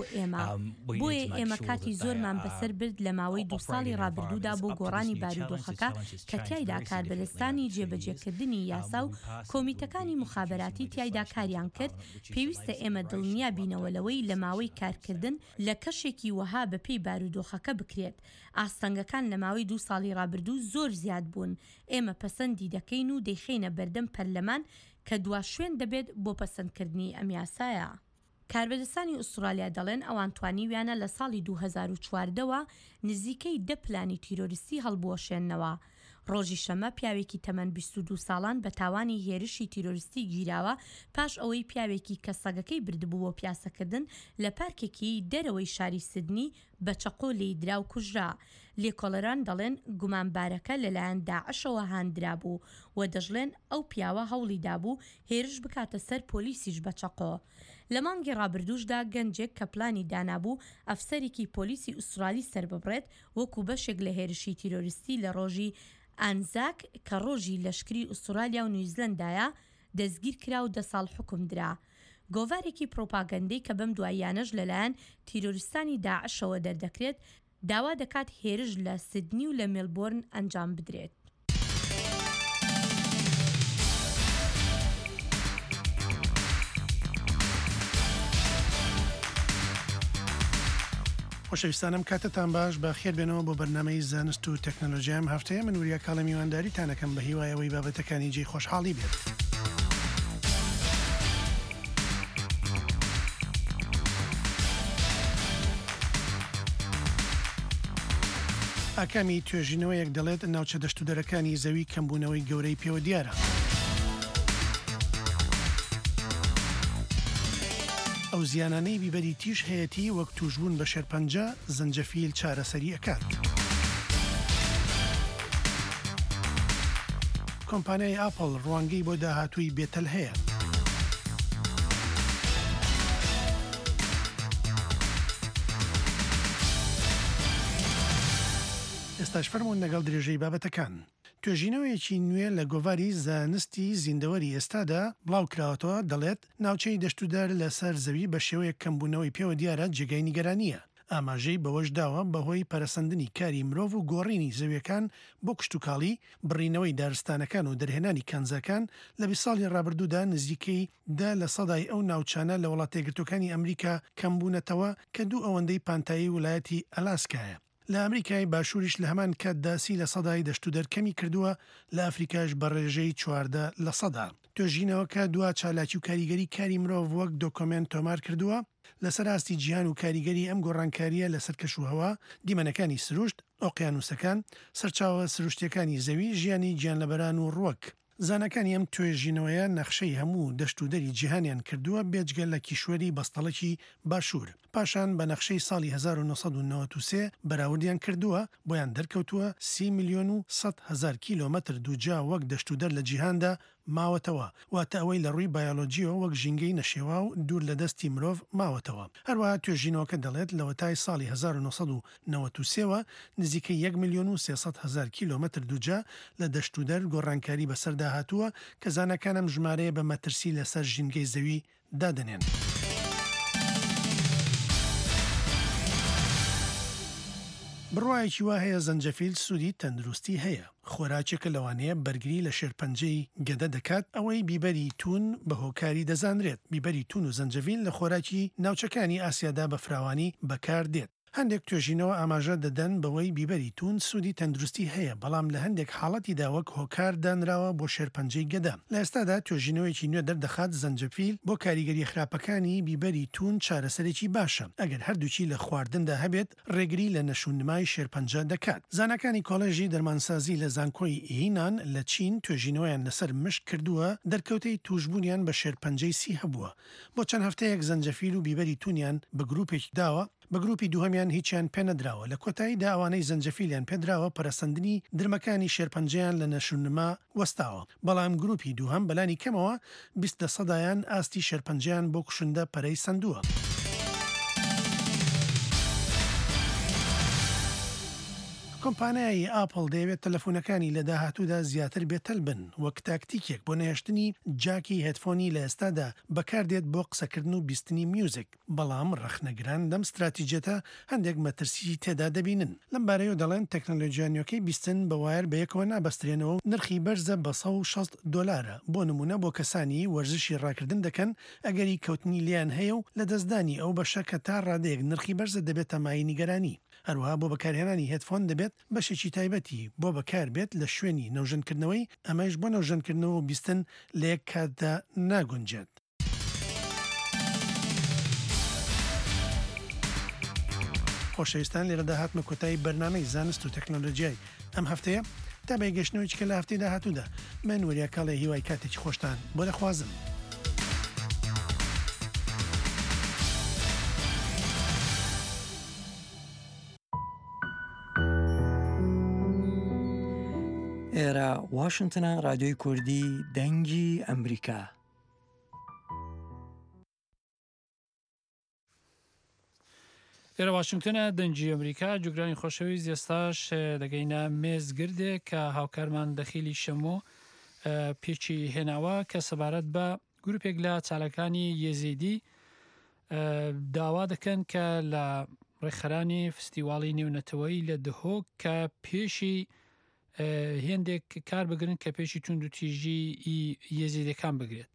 بۆیە ئێمە کاتی زۆرمان بەسەر برد لە ماوەی 2 ساڵی ڕابردوودا بۆ گۆڕانی بارودۆخەکە کە تیایدا کاربەدەستانی جێبەجێکردنی یاسا و کۆمیتەکانی مخابراتی تیایدا کاریان کرد. پێویستە ئێمە دڵنیا بینەوەلەوەی لە ماوەی کارکردن لە کەشێکی وەها بەپێی بارودۆخەکە بکرێت. ئاستەنگەکان لە ماوەی 2 ساڵی ڕابردوو زۆر زیاد بوون. ئێمە پەسەندی دەکەین و دەیخینە بەردەم پەرلەمان کە دوا شوێن دەبێت بۆ پەسەندکردنی ئەم یاسایە. کاربەدەستانی ئوسترالیا دەڵێن ئەوان توانیویانە لە ساڵی 2014ەوە نزیکەی 10 پلانی تیرۆریستی هەڵبوەشێننەوە. ڕۆژی شەمە پیاوێکی تەمەن 22 ساڵان بە تاوانی هێرشی تیرۆریستی گیراوە پاش ئەوەی پیاوێکی کە سەگەکەی بردبوو بۆ پیاسەکردن لە پارکێکی دەرەوەی شاری سیدنی بە چەقۆ لێیدرا و کوژرا. لێکۆڵەران دەڵێن گومانبارەکە لەلایەن داعشەوە هاندرا بوو و دەژڵێن ئەو پیاوە هەوڵی دابوو هێرش بکاتە سەر پۆلیسیش بە چەقۆ. لە مانگی ڕابردووشدا گەنجێک کە پلانی دانابوو ئەفسەرێکی پۆلیسی ئوسترالی سرببڕێت وەکو بەشێک لە هێرشی تیرۆریستی لە ڕۆژی ئانزاک کە ڕۆژی لەشکری ئوسترالیا و نیوزیلەندایە دەستگیر کرا و 10 ساڵ حکم درا. گۆڤارێکی پرۆپاگەندەی کە بەم دواییانەش لەلایەن تیرۆریستانی داعشەوە دەردەکرێت داوا دەکات هێرش لە سیدنی و لە مێلبۆرن ئەنجام بدرێت. خۆشەویستانم کاتتان باش بە خێر بێنەوە بۆ بەرنامەی زانست و تەکنۆلۆژیام هەفتەیە من وریە کاڵە میوانداریتانەکەم بە هیوایەوەی بابەتەکانی جێی خۆشحاڵی بێت. ئاکامی توێژینەوەیەک دەڵێت ناوچە دەشت و دەرەکانی زەوی کەمبوونەوەی گەورەی پێوە دیارە. ئەو زیانانەی بیبەری تیژ هەیەتی وەک توشبوون بە شێرپەنجە زەنجەفیل چارەسەری ئەکات. کۆمپانیای ئاپڵ ڕوانگەی بۆ داهاتووی بێتەل هەیە. ئێستاش فەرمونون لەگەڵ درێژەی بابەتەکان. توێژینەوەیەکی نوێ لە گۆڤاری زانستی زیندەوەری ئێستادا بڵاو کراوەتەوە دەڵێت ناوچەی دەشتودار لەسەر زەوی بە شێوەیە کەمبوونەوەی پێوە دیارە جێگای نیگەرانیە. ئاماژەی بەوەش داوە بەهۆی پەرەسەندنی کاری مرۆڤ و گۆڕینی زەویەکان بۆ کشتتوکاڵی بڕینەوەی دارستانەکان و دەرهێنانی کەنزەکان لە 20 ساڵی ڕابردوودا نزیکەی 10 لە سەدای ئەو ناوچانە لە وڵاتە یەکگرتووەکانی ئەمریکا کەمبوونەتەوە کە دوو ئەوەندەی پانتایی ویلایەتی ئەلاسکایە. لە ئەمریکای باشووریش لە هەمان کاتداسی لە سەدای دەشت و دەرکەمی کردووە لە ئەفریکاش بە ڕێژەی 14 لە سەدا. توێژینەوەکە دوا چالاکی و کاریگەری کاری مرۆڤ وەک دۆکۆمنت تۆمار کردووە لەسەر ئاستی جیهان و کاریگەری ئەم گۆڕانکاریە لەسەر کەشوهەوا دیمەنەکانی سروشت، ئۆقیانوسەکان، سەرچاوە سروشتیەکانی زەوی، ژیانی گیانلەبەران و ڕووەک. زانەکانی ئەم توێژینەوەیە نەخشەی هەموو دەشت و دەری جیهانیان کردووە بێجگەل لە کیشوەری بەستەڵەکی باشوور. پاشان بە نەخشەی ساڵی 1993 بەراوردیان کردووە بۆیان دەرکەوتووە 30 میلیۆن و 100 هزار کیلۆمەتر دووجا وەک دەشت و دەر لە جیهاندا ماوەتەوە واتە ئەوەی لە ڕووی بایۆلۆجیەوە وەک ژینگەی نەشێوا و دوور لە دەستی مرۆڤ ماوەتەوە. هەروەها توێژینەوەکە دەڵێت لە وەتای ساڵی 1993ەوە نزیکەی 1,300,000 کیلۆمەتر دووجا لە دەشت و دەر گۆڕانکاری بەسەردا هاتووە کە زانەکانم ژمارەیە بە مەترسی لەسەر ژینگەی زەوی دادنێن. بڕواایەکی وا هەیە زەنجەفیل سوودی تەندروستی هەیە. خۆراکێکە لەوانەیە بەرگری لە شێرپەنجەی گەدە دەکات ئەوەی بیبەری تون بە هۆکاری دەزانرێت. بیبەری تون و زەنجەفیل لە خۆراکی ناوچەکانی ئاسیادا بە فراوانی بەکاردێت. هەندێک توێژینەوە ئاماژە دەدەن بەوەی بیبەری تون سوودی تەندروستی هەیە بەڵام لە هەندێک حاڵەتی داوەک هۆکار دانراوە بۆ شێرپەنجەی گەدا. لە ئێستادا توێژینەوەیکی نوێ دەردەخات زەنجەفیل بۆ کاریگەری خراپەکانی بیبەری تون چارەسەرێکی باشە. ئەگەر هەردووچی لە خواردندا هەبێت ڕێگری لە نەشونمای شێرپەنجە دەکات. زانەکانی کۆڵێژی دەرمانسازی لە زانکۆی هینان لە چین توێژینەوەیان لەسەر مشک کردووە دەرکەوتەی توشبوونیان بە شێرپەنجەی سی هەبووە. بۆ چەند هەفتەیەک زەنجەفیل و بیبەری تونیان بە گروپێک داوە بە گروپی دووهەمیان هیچیان پێ نەدراوە. لە کۆتایی داوانەی زەنجەفیلیان پێدراوە پەرەسەندنی درمەکانی شێرپەنجەیان لە نەشونما وەستاوە. بەڵام گروپی دووهەم بەلانی کەمەوە 20% ئاستی شێرپەنجەیان بۆ کوشندە پەرەی سندووە. کۆمپانیایی ئاپڵ دەیەوێت تەلەفۆنەکانی لە داهاتوودا زیاتر بێتەل بن وەک تاکتیکێک بۆ نەهێشتنی جاکی هێدفۆنی لە ئێستادا بەکاردێت بۆ قسەکردن و بیستنی میوزیک. بەڵام ڕەخنەگران دەم استراتیجێتە هەندێک مەترسی تێدا دەبینن. لەم بارەیە دەڵێن تەکنۆلۆژیانیەکەی بیستن بە وایر بەیەکەوە نابەسترێنەوە و نرخی بەرزە بە $160 بۆ نمونە بۆ کەسانی وەرزشی ڕاکردن دەکەن ئەگەری کەوتنی لیان هەیە و لە دەستدانی ئەو بەشە کە تا ڕادەیەک نرخی بەرزە دەبێتە مای نیگەرانی. هەروەها بۆ بەکارهێنانی هێدفۆن دەبێت بەشێکی تایبەتی بۆ بەکار بێت لە شوێنی نەوژەنکردنەوەی ئەمەش بۆ نەوژەنکردنەوە و بیستن لە یەک کاتدا ناگونجێت. خۆشەویستان لێرەدا هاتمە کۆتایی بەرنامەی زانست و تەکنۆلۆژیای ئەم هەفتەیە تا بەیگەشتنەوەی کە لە هەفتەی داهاتوودا من وەریا کاڵێ هیوای کاتێکی خۆشتان بۆ دەخوازم. ئێرە واشنگتنە رادیۆی کوردی دەنگی ئەمریکا. ئێرە واشنگتنە دەنگی ئەمریکا جوگرانی خۆشەویست ئێستاش دەگەینە مێزگردێک کە هاوکارمان دەخیلی شەمۆ پێچی هێناوە کە سەبارەت بە گروپێک لە چالەکانی یێزیدی داوا دەکەن کە لە ڕێکخەرانی فستیواڵی نێونەتەوەی لە دهۆک کە پێشی هێندێک کار بگرن کە پێشی تونند و تیژی یێزیدەکان بگرێت.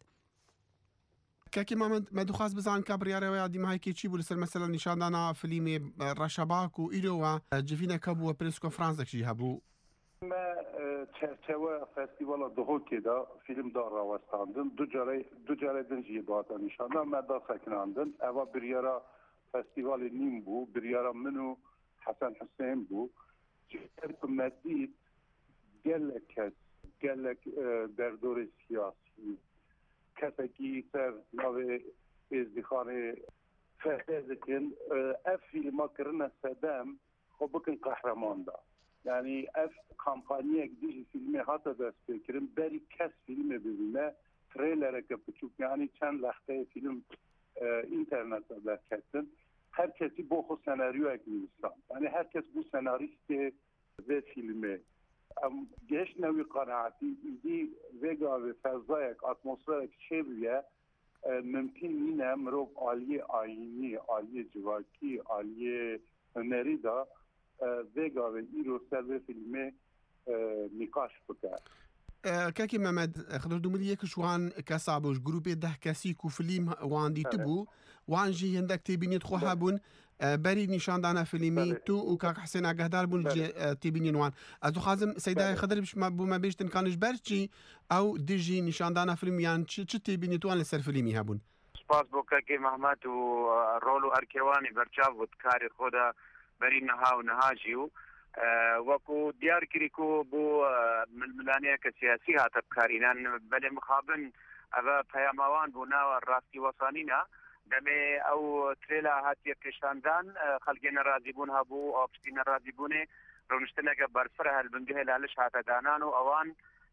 کاکی مامە دخواست بزان کا بڕیارەوەی دیماهایکێکی بوو لەسەر مەسەلە نیشاندانا فیلمی ڕەشەباک و ئیرۆوە جڤینەکە بووە پرس کۆنفرانسێکی هەبوو. چەرچەوە فستیواڵە دهۆکێدا فیلمدا ڕاوەستاندن دو جارە دنجی باتە نیشاندان مەدا سەکناندن ئەوە بریارە فستیواڵی نیم بوو بریارە من و حەسەن حوسێن بوو مەدید gelek kes gelek berdorê siyasî kesekî ser navê êzdixanê fehte dikin ev fîlma kirine sedem xwe bikin qehreman da yanî ev kampanyayek dijî fîlmê hata destpêkirin berî kes fîlmê bibîne trêlereke biçûk yanî çend lexteyê fîlm interneta derketin her kesî bo xwe senaryoyek nivîsan yanî her kes bû senarîstê vê fîlmê گەشت نەوی قەناعەتی ئیدی vêgavê fezayek atmosferek çêbiye mümkün nîne mirov aliyê ayînî aliyê civakî aliyê hunerî da vêgavê îro ser vê filmê nîqaş bike. کاکی مەمەد خدردوملی یەکش وان کەسا بۆش گروپێ ده کەسی و فلیم وان دیتە بوو وانژی هەندێک تێبینیت خۆ هەبوون بەری نیشاندانە فیلمی تو و کاک حسێن ئاگەهدار بوون تێبینین وان ئەس دخوازم سەیدای خەدر بوومە بێشتن کانش بەرچی ئەو دژی نیشاندانە فیلمیان چ تێبینیتوان لەسەر فیلمی هەبوون. سپاس بۆ کاکی مەحمەد و ڕۆڵ و ئەرکێوانی بەرچاو بوو کاری خۆدا بەری نەها و نەهاژی و وەکو دیار کریکۆ بۆ ململانەیەکە سیاسی هاتە بکارینان بەلێ مخابن ئەوە پەیاماوان بوو ناوە ڕاستی وەسانینە دەمێ ئەو ترێلا هاتیە پێشاندان خەڵکی نەرازیبوون هەبوو ئاپشتی نەرازیبوونێ ڕۆنشتنێکە بەرفرە هەلبنگە هێلالش هاتە دانان و ئەوان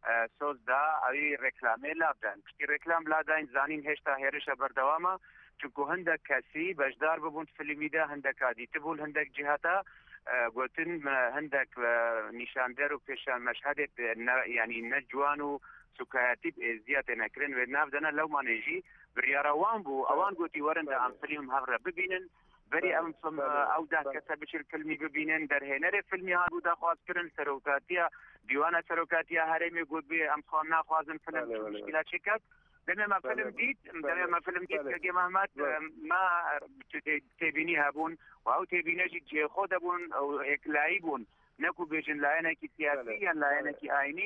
سۆزدا ئەوی ڕێکلامێ لابدەن پشتی ڕێکلام لاداین زانین هێشتا هێرشە بەردەوامە چونکو هەندێک کەسی بەشدار ببوون فیلمیدا هەندێک کادیتە بوون هەندێک جیهاتا گوتن هەندێک نیشاندەر و پێشان مەشهدێت ینی نەجوان و سوکایەتی ئێزیاتێ نەکردن وێ نابدەنە لەومانێژی بریارەوان بوو ئەوان گوتی وەرندا ئەم فیلم هەڕە ببینن بەری ئەم ئەودا کەسە بچر فیلمی ببینن دەرهێنەرێ فیلمی هابوو داخوازکردن سەرۆکاتیە دیوانە سەرۆکاتیە هەرێمی گوت بێ ئەم خۆم ناخوازن فیلم مشکلات چێکات دەمێمە فیلم دیت دەمێمە فیلم دیت کە گێ محمد ما تێبینی هەبوون و ئەو تێبینەژی جێخۆ دەبوون ئەو ئێکلایی بوون نەکو بێژن لایەنێکی سیاسی یان لایەنێکی ئاینی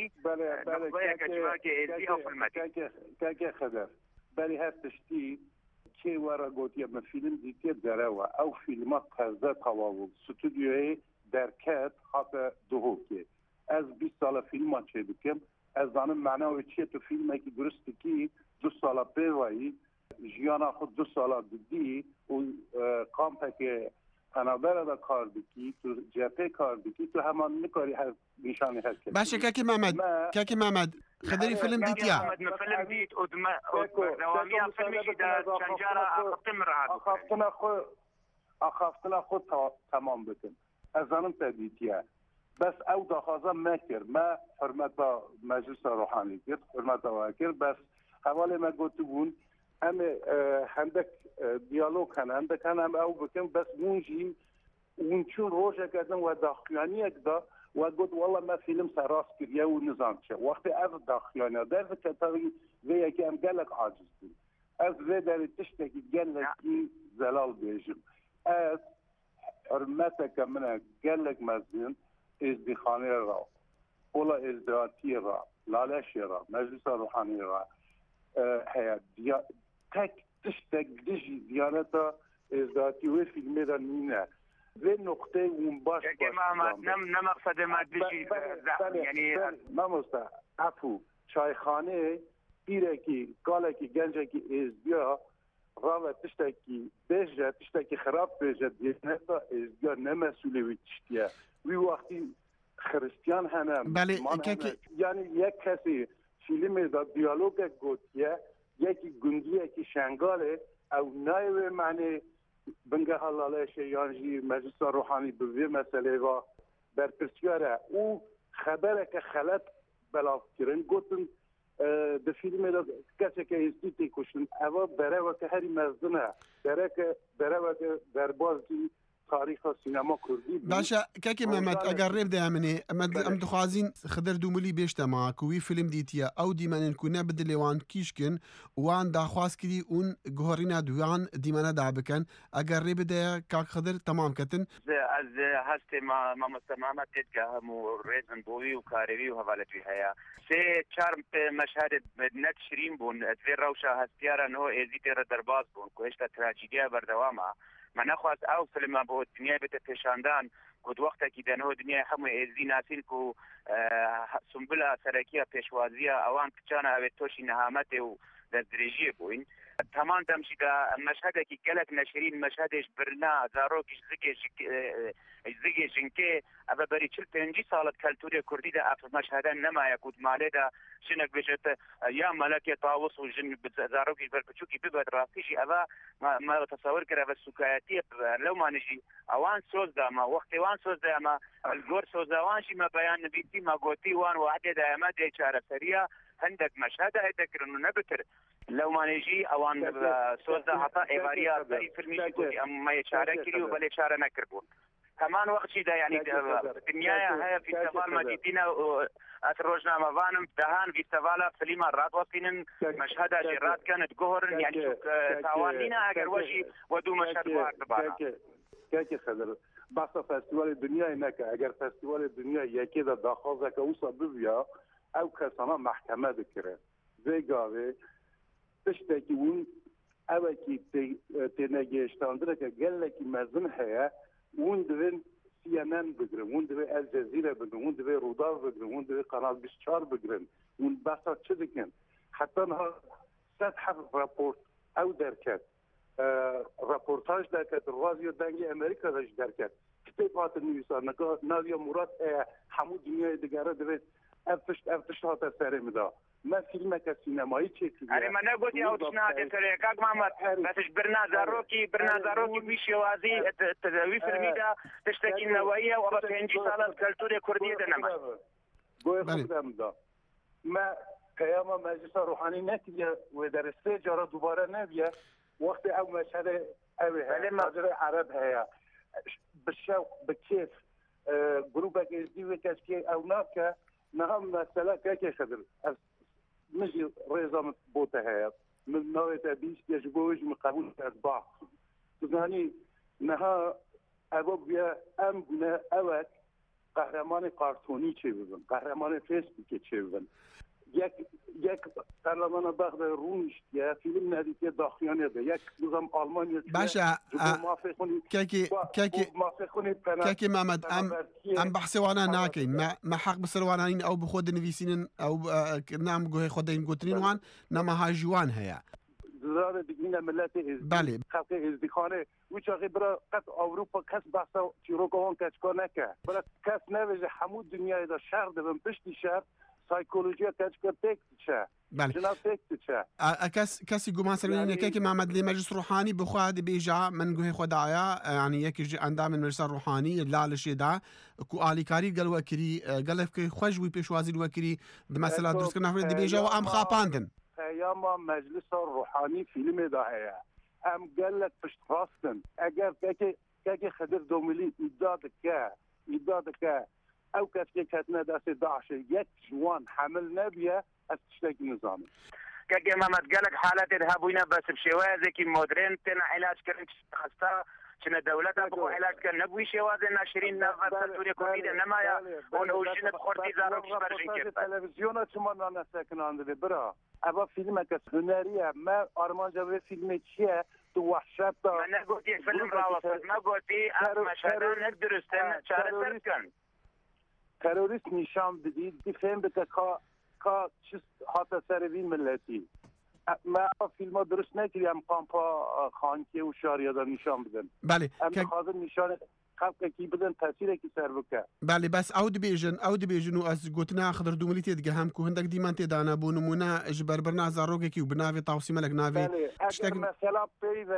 ئێزی ئەو فیلمەکە خەدەر بەری هەر تشتی کێ وەرە گوتیە مە فیلم دیتێ دەرەوە ئەو فیلمە قەزە تەواو ستودیۆی دەرکەت هاتە دهۆکێ ئەس 20 ساڵە فیلمان چێ بکەم ئەس زانم معناوی چیە تو فیلمێکی درستکی 2 ساڵە پێوایی ژیانا خود 2 ساڵە ددی و کامپێکێ هەنابەرەدا کار بکی تو جەپێ کار بکی تو هەمان نکاری هەر نیشانی هەر کرد باشە کاکی مەمەد خەدەری فیلم دیتیا فیلم دیت و دەوامیان فیلمیشی چەند جارە ئاخفتن ڕات ئاخافتنا خۆ تەمام بکن ئەزانم تە دیتیە بس ئەو داخوازە مەکرد مە حرمەتە مەجلسە ڕۆحانی کرد حرمەتەوە کرد بەس هەواڵێ مە گوتبوون ئەم هەندێک دیالۆگ هەن هەندەکان ئەم ئەو بکەن بەس مونژی ون چون ڕۆژێکەدن و داخوانیەکدا و گوت وەڵە مە فیلم سەڕاست کردیە و نزان چێ وەختی ئەv داخوانە دەرکەتەوی vêyekî em gelek aciz bûn ez vê derê tiştekî gelekî zelal bêjim ez hürmeteke min e gelek mezin êzdîxanê ra ola êzdiratiyê ra laleşê ra meclisa ruhanî ra heye tek tiştek dijî diyaneta êzdiratî wê filmê de nîne vê noqteyê hûn baş mamosta efû çayxanê îrekî galekî gencekî êzdiya rave tiştekî bêje tiştekî xirab bêje diyaneta êzdiya ne mesulê wî tiştiye wî wextî xristiyan hene yani yek kesî filmê da diyalogek gotiye yekî gundiyekî şengalê ew nayê wê menê bingeha laleşê yan jî meclisa ruhanî bi vê meselê ve berpirsiyar e û xebereke xelet belav kirin gotin di filmê de keseke hêstî tê kuştin eva bereveke herî mezdin e bereveke derbazî تاریخ سینما کوردی باشە کاکی مەمەد ئەگەر ڕێ بدەیە منێ ئەم دخوازین خدر دووملی بێشتەما کووی فیلم دیتیە ئەو دیمەنن کوونە بد لێوان کیشکن وان داخواست کردی اون گۆڕینا دویان دیمەنەدا بکەن ئەگەر ڕێ بدەیە کاک خدر تەمام کەتن ئەز هەستێ مامۆستەمامە تێتکە هەموو ڕێزن بۆوی و کارەوی و هەواڵەتوی هەیە سێ چار مەشهدت نەت شرین بوون دوێ ڕەوشە هەستیارە نۆ ئێزی تێرە دەرباز بوون کو هێشتا تراجیدیا بەردەوامە ما نخواست ئەو فلمە بۆ دنیای بێتە پێشاندان گوت وەختێکی دەنەوە دنیای هەموو ئێزی ناسین و سنبلە سەرەکیە پێشوازیە ئەوان کچانە ئەوێت تۆشی نەهامەتێ و دەستدرێژیە بووین تەمان دەمشیدا مەشهدێکی گەلک نەشرین مەشهدێش برنا زارۆکیش زگێ ژنکێ ئەvە بەری 45 ساڵت کەلتوری کوردیدا ئەف مەشهدە نەمایە گوت مالێدا شنێک بێژێتە یا مەلەکێ تاوس و ژن زارۆکی بەرپچووکی ببێت ڕاستیشی ئەvە ما تەسەور کرد ئەvە سوکایەتیە لەومانژی ئەوان سۆزدامە وەختێوان سۆزدامە گۆر سۆزاوانشی مە بەیان نبیتی ماگۆتی وان وحدێدا ئەمە دێ چارەسەریە هەندێک مەشهدە هەیەکردن و نەبتر لەومانێژی ئەوان سۆزدا هەتا ئێواریا بەری فیلمیشی گوتی ئەمە چارە کردی و بەلێ چارە نەکردبوون هەمان وەختیدا ینی دنیایە هەیە فیستەڤال مەدیدینە ئەس ڕۆژنامەوانم دەهان فیستەڤالە فلیمە ڕادوەستینن مەشهەدا ژێ ڕادکەنت گۆڕن یعنی تاوان نینە ئەگەر وەشی وە دوو مەشهەد کاکی خەدر باسە فستیوالی دنیای نەکە ئەگەر فستیوالی دنیای یەکێدا داخوازەکە وسە ببیا ئەو کەسانە محکەمە دەکرێت vêgavê tiştekî hûn evekî tênegêştandineke gelekî mezin heye hûn divên CNN bigirin hûn divê El Cezîre bigirin hûn divê Rûdav bigirin hûn divê Kanal 24 bigirin hûn behsa çi dikin heta niha sed heft raport ew derket raportaj derket Radyo Dengê Amerîkada jî derket kitêb hatin nivîsa naviya Murat hemû dünyayê digere divê افتش هات سر مدا ما فیلم که سینمایی چیکیه اره من نگوتی او تشنه سر کاک محمد بسش برنازاروکی بیشی وازی تدوی فیلمی دا تشتکی نوعیه و با 5 سال کلتور کردی دنما گوی خودم دا ما قیام مجلس روحانی نکیه و در 3 جاره دوباره نبیه وقت او مشهد اوه ماجر عرب هيا بالشوق بالكيف جروبك ازدي كاسكي او ناكا نهم مسألة كاكي خدر مجي ريزا بوتا هيا من نوع تبيش يجبوج مقابل اتباع تزاني نها ابو بيا ام بنا اوك قهرمان کارتونی چه بودن قهرمان فیسبوک چه بودن یک قهرمان بغد رومش یا فیلم ندیده داخلیانه ده یک روزم آلمانیا باشه كاكي محمد ام بحثي وانا ناكين ما حق بصير وانا او بخود نفيسين او نعم جوه خدين قطرين وان نما هاي جوان هيا زرار بگینا ملت بله خلق ازدخانه وچاقی برا قد اوروپا کس بحثا چیروکوان کچکا نکه برا کس نویجه حمود دنیای دا شهر دبن پشتی شهر سایکولوژیا کچکا تکت چه بله جناب تکت چه كاسي قومان سلوين كيكي محمد لي مجلس روحاني بخواد بيجا من جوه خدايا يعني يكي عندها من مجلس روحاني لا لشيدا كو آلي كاري قال وكري قال في خوجوي بيشوازي الوكري مثلا درس كنا في بيجا وام خاباندن ايام مجلس روحانی فیلم داهیه ام گلت پشت راستن اگر که خدر دوملی ایداد که او کسی که ندست داعش یک جوان حمل نبیه از تشتاق نظامی که محمد گلک حالت ارهابوینا بس بشوازه که مدرن تن علاج کردن خسته چنه دولت ابو علاج کردن نبوی شوازه ناشرین نفر سوریه کومیده نمایا اون اوشن بخورتی زاروش برشین کرد تلویزیون چما نانسکنانده برا ابا فیلم که هنریه ما آرمانجا به فیلم چیه تو وحشت من نگوتی فیلم راوست ما گوتی از مشهدان ندرستن چاره سر کن تروریست نشان بدید دی فیلم بده که چیز حتی سروی ملتی ما فیلم ها درست نکریم قامپا خانکی و شاریادا نشان بدن بله اما خاطر نشان خلق کی بدن تاثیر کی سر بکه بله بس او دبیجن و از گوتنا خضر دوملیتی دیگه هم کو هندک دیمان تی دانا بو نمونه جبر برنا زاروگه کی بناوی توصی ملک ناوی اگر مثلا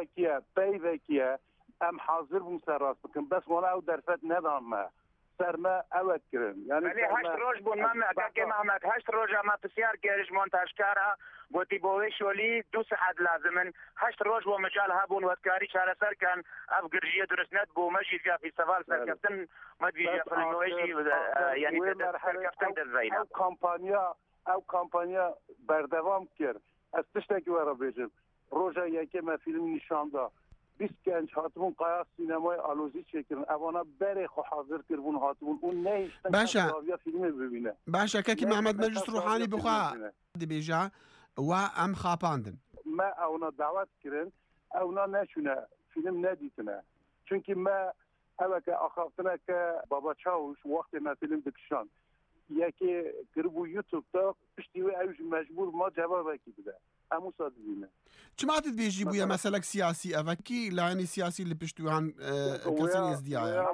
پیوکیه ام حاضر بم سر راست بکن بس ولا او درفت ندام سرما اوت کرن یعنی 8 روز بون که محمد 8 روز ما بسیار گرش مونتاژ کارا گوتی بوی شولی 2 ساعت لازمن 8 روز و مجال هابون ودکاری چاره سر کن اف گرجیه درست ند بو مجید یا فی سوال سر کفتن مدوی فلمویجی یعنی کفتن در زینا او کامپانیا بردوام کرد از تشتکی ورا بیجم روزا یکی ما فیلم نشان دا 20 گنج هاتمون قیاس سینمای آلوزی چکرن اوانا بره خو حاضر کربون هاتمون اون نیشتن باشه فیلم ببینه باشه که محمد مجلس روحانی بخوا دبیجا و ام خاپاندن ما اونا دعوت کرن اونا نشونه فیلم ندیتنه چونکی ما اوه که اخافتنه که بابا چاوش وقت ما فیلم بکشان یکی گربو یوتیوب تا پشتی و اوش مجبور ما جواب اکی بده امو صادقینه چما تدبيجي بويا مسألة سياسي أفكي لاني سياسي اللي بيشتوهن كسر ازدياء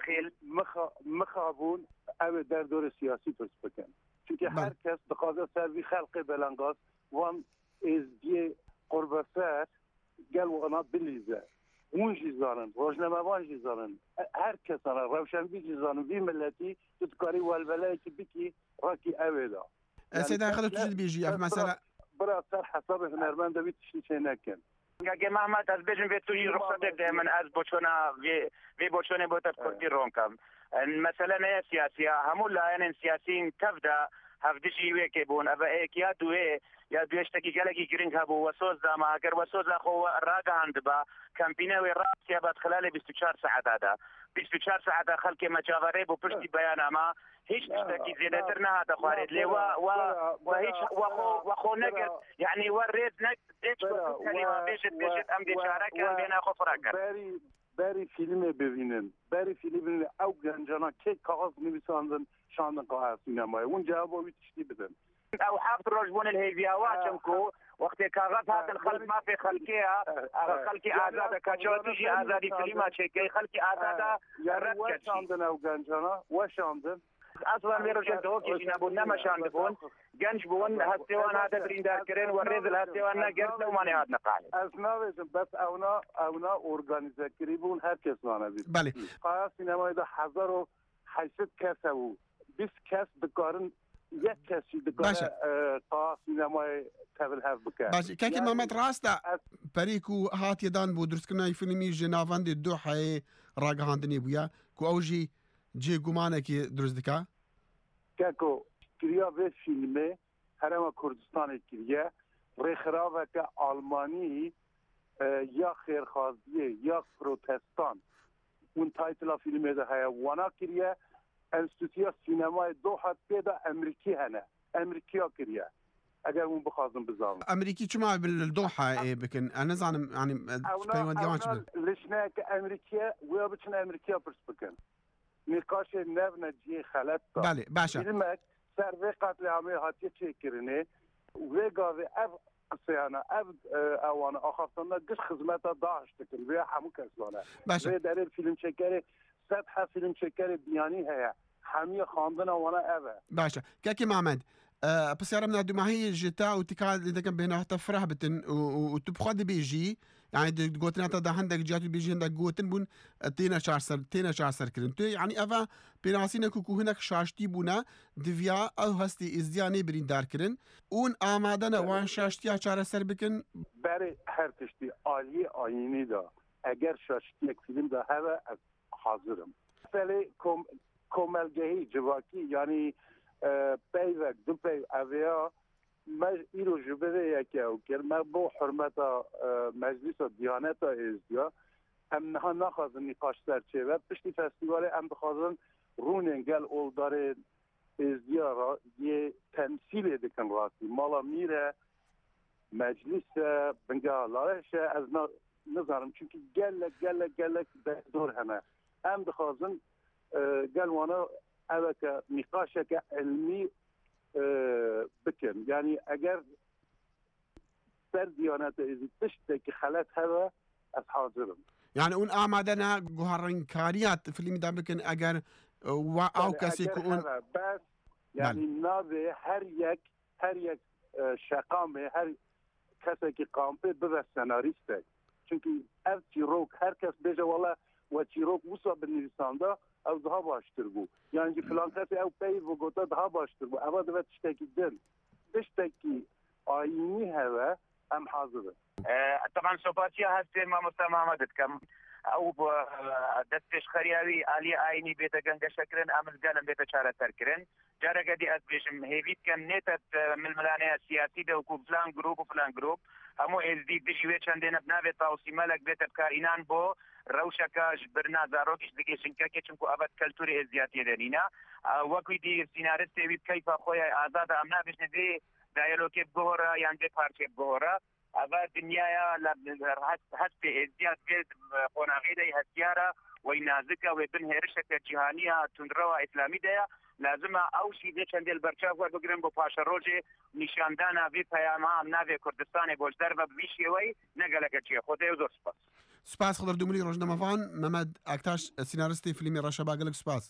مخابون او در دور سیاسی توش بکن چونکه هر کس بخاطر سروی خلق بلنگاز وان ازدی قربسر گل وانا بلیزه اون جیزانن روشنموان جیزانن هر کسانه روشنبی جیزانن بی ملتی تدکاری والوله که بکی راکی اویدا سيدا خلط تجد بيجي مثلا برا سر حساب هنرمند دوی تشتی چه نکن که محمد از بجن به توی رخصت ده من از بچونا وی بچونه بوده کردی رون کم مثلا نه سیاسی همون لاین سیاسیین تفدا هفدشی وی که بون اما یا دوشتکی گلگی گرینگ هبو وسوز داما اگر وسوز خو راگاند با کمپینه و راسیا بعد خلال 24 ساعت هذا 24 ساعت خلک مجاوره بو پشتی بیان اما هیچ تشتكي زيادة نه هذا خارج لي وهيش وخو نقد يعني وريت نقد كلمة بيجت أم دي شارك كان بينا خفرك بری فیلم ببینن او گنجانا که کاغذ نویساندن شاندن قاعد سینمای اون جوابو تشتی بدن او حافظ رجبون الهيفياوات شمكو وقت كاغذ هذا الخلق ما في خلقيها خلقي آزادة كاجوتيجي آزادي كلمة شيكي خلقي آزادة وشاندن او گنجانا وشاندن اصلا لێ ڕژێت دەوەکێکی نەبوون نەمەشان دەبوون گەنج بوون هەستێوان هاتە بریندارکردن و ڕێز لە هەستێوان نەگەرت لەومانێ هات نەقالێ ئەس ناوێژم بەس ئەونا ئۆرگانیزەکری بوون هەر کەسوانە بیت بەێ قایا سینەمایدا 1800 کەسە بوو 20 کەس دکارن یەک کەسی دکارە قایا سینەمای تەبل هەف بکە باش کەکی مەمەد ڕاستە پەریک و هاتیێدان بۆ دروستکردنەوەی فیلمی ژێناڤەندی دۆحەیە ڕاگەهاندنی بووە کو ئەوژی جێگومانێکی دروست دکا کەکۆ کریا vê فیلمê herêma Kurdistanê kiriye rêxiraveke Almanî ya xêrxwaziyê ya protestan hûn taytila filmê de heye wana kiriye Enstitûya Sînemayê Doha tê de Emerîkî hene Emerîkiya kiriye eger hûn bixwazin bizanin Emerîkî çima bil Doha bikin ez nizanim yanî peywandiyan çi li jineke Emerîkiye wê biçin Emerîkiya pirs bikin nîqaşê nev ne ciyê xelet da Belê başa filmek ser vê qetleamê hatiye çêkirinê wê gavê ev qiseyana ev ewana axaftanna giş xizmeta Daeş dikin vê hemû kesvane vê derê film çekerê sedhe film çekerê biyanî heye hemiye xandina wana ev e başa kekî Mamed پرسیارە منە دوماهی ژتا و تیکا دەکەم بێنەوەتە فرح بتن و تو بخوا دەبێژی یعنی گوتنێتە دا هەندێک جات و بێژی هەندێک گوتن بوون تێنە چارسەرکردن توێ یعنی ئەڤە پێناسینە و هەنێک شاشتی بوونە دڤیا ئەو هەستی ئیزدیانەی بریندارکردن اون ئامادەنە وان شاشتیا چارەسەر بکن berê her tiştî aliyê ayînî da eger şaştiyek film da heve ez hazirim selê komelgehî civakî yanî peyvek du peyv eveya me îro ji birê yeke ew kir me bo hurmeta meclîsa Diyaneta êzdiya em niha naxwazin nîqaş serçêve piştî festîvalê em dixwazin rûnên gel oldarê êzdiya yê temsîlê dikin rastî mala mîr e meclis e bingeha Lareş e ez nizanim çünkü gelek dor hene em dixwazin gel wana eveke nîqaşeke ilmî bikin yani eger ser Diyaneta êzî tiştekî xelet heve ez hazirim yani un amadena guharînkariya filmî da bikin eger ew kesî ku un bes yani navê her yek şeqamê her kesekî kampê bibe senarîstek çünkü ev çîrok her kes bêje wala we çîrok wisa binivîsanda ew daha baştir bû yani filan kesê ew peyv û gota daha baştir bû eva dibe tiştekî din tiştekî ayînî heve em hazirin طبعا سوپاتیا هەستێ مامۆستا محەممەد دکەم ئەو دەستێش خەریاوی عالی ئاینی بێتە گەنگەشەکردن ئامزگەلم بێتە چارەسەرکردن جارەگەدی ئەس بێژم هێویتکەم نێتە ململانەیە سیاسی دەوکو فلان گروپ و فلان گروپ هەموو ئێزدی دژیوێ چەندێنە بنابێت تاوسیمەلک بێتە بکارینان بۆ ڕەوشەکەش برنا زارۆکیش دگەشنکەکێ چونکو ئەبەت کەلتوری ئێزیاتی دەنینە وەکوی دی سینارستێوی کەیفە خۆی ئازادە ئەم نابێژنە دێ دایلۆکێ بگۆڕە یان دێ پارچێ بگۆڕە ئەڤە دنیاە لە هەستێ ئێزیات بێت قۆناغیدەی هەستیارە وەی نازکە وێ بن هێرشەکە جیهانیە تونندڕەوە ئیسلامی دەیە لازمە ئەوشی دێ چەندێل بەرچاو وەربگرن بۆ پاشە ڕۆژێ نیشاندانە بێ پەیاما ئەم ناوێ کوردستانی بۆش دەربە بویشیەوەی نەگەلەکە چیە خۆدەی زۆر سپاس سپاس خضر دوملی ڕۆژنەمەڤان مەمەد ئاکتاش سینارستی فیلمی ڕەشەبا گەلک سپاس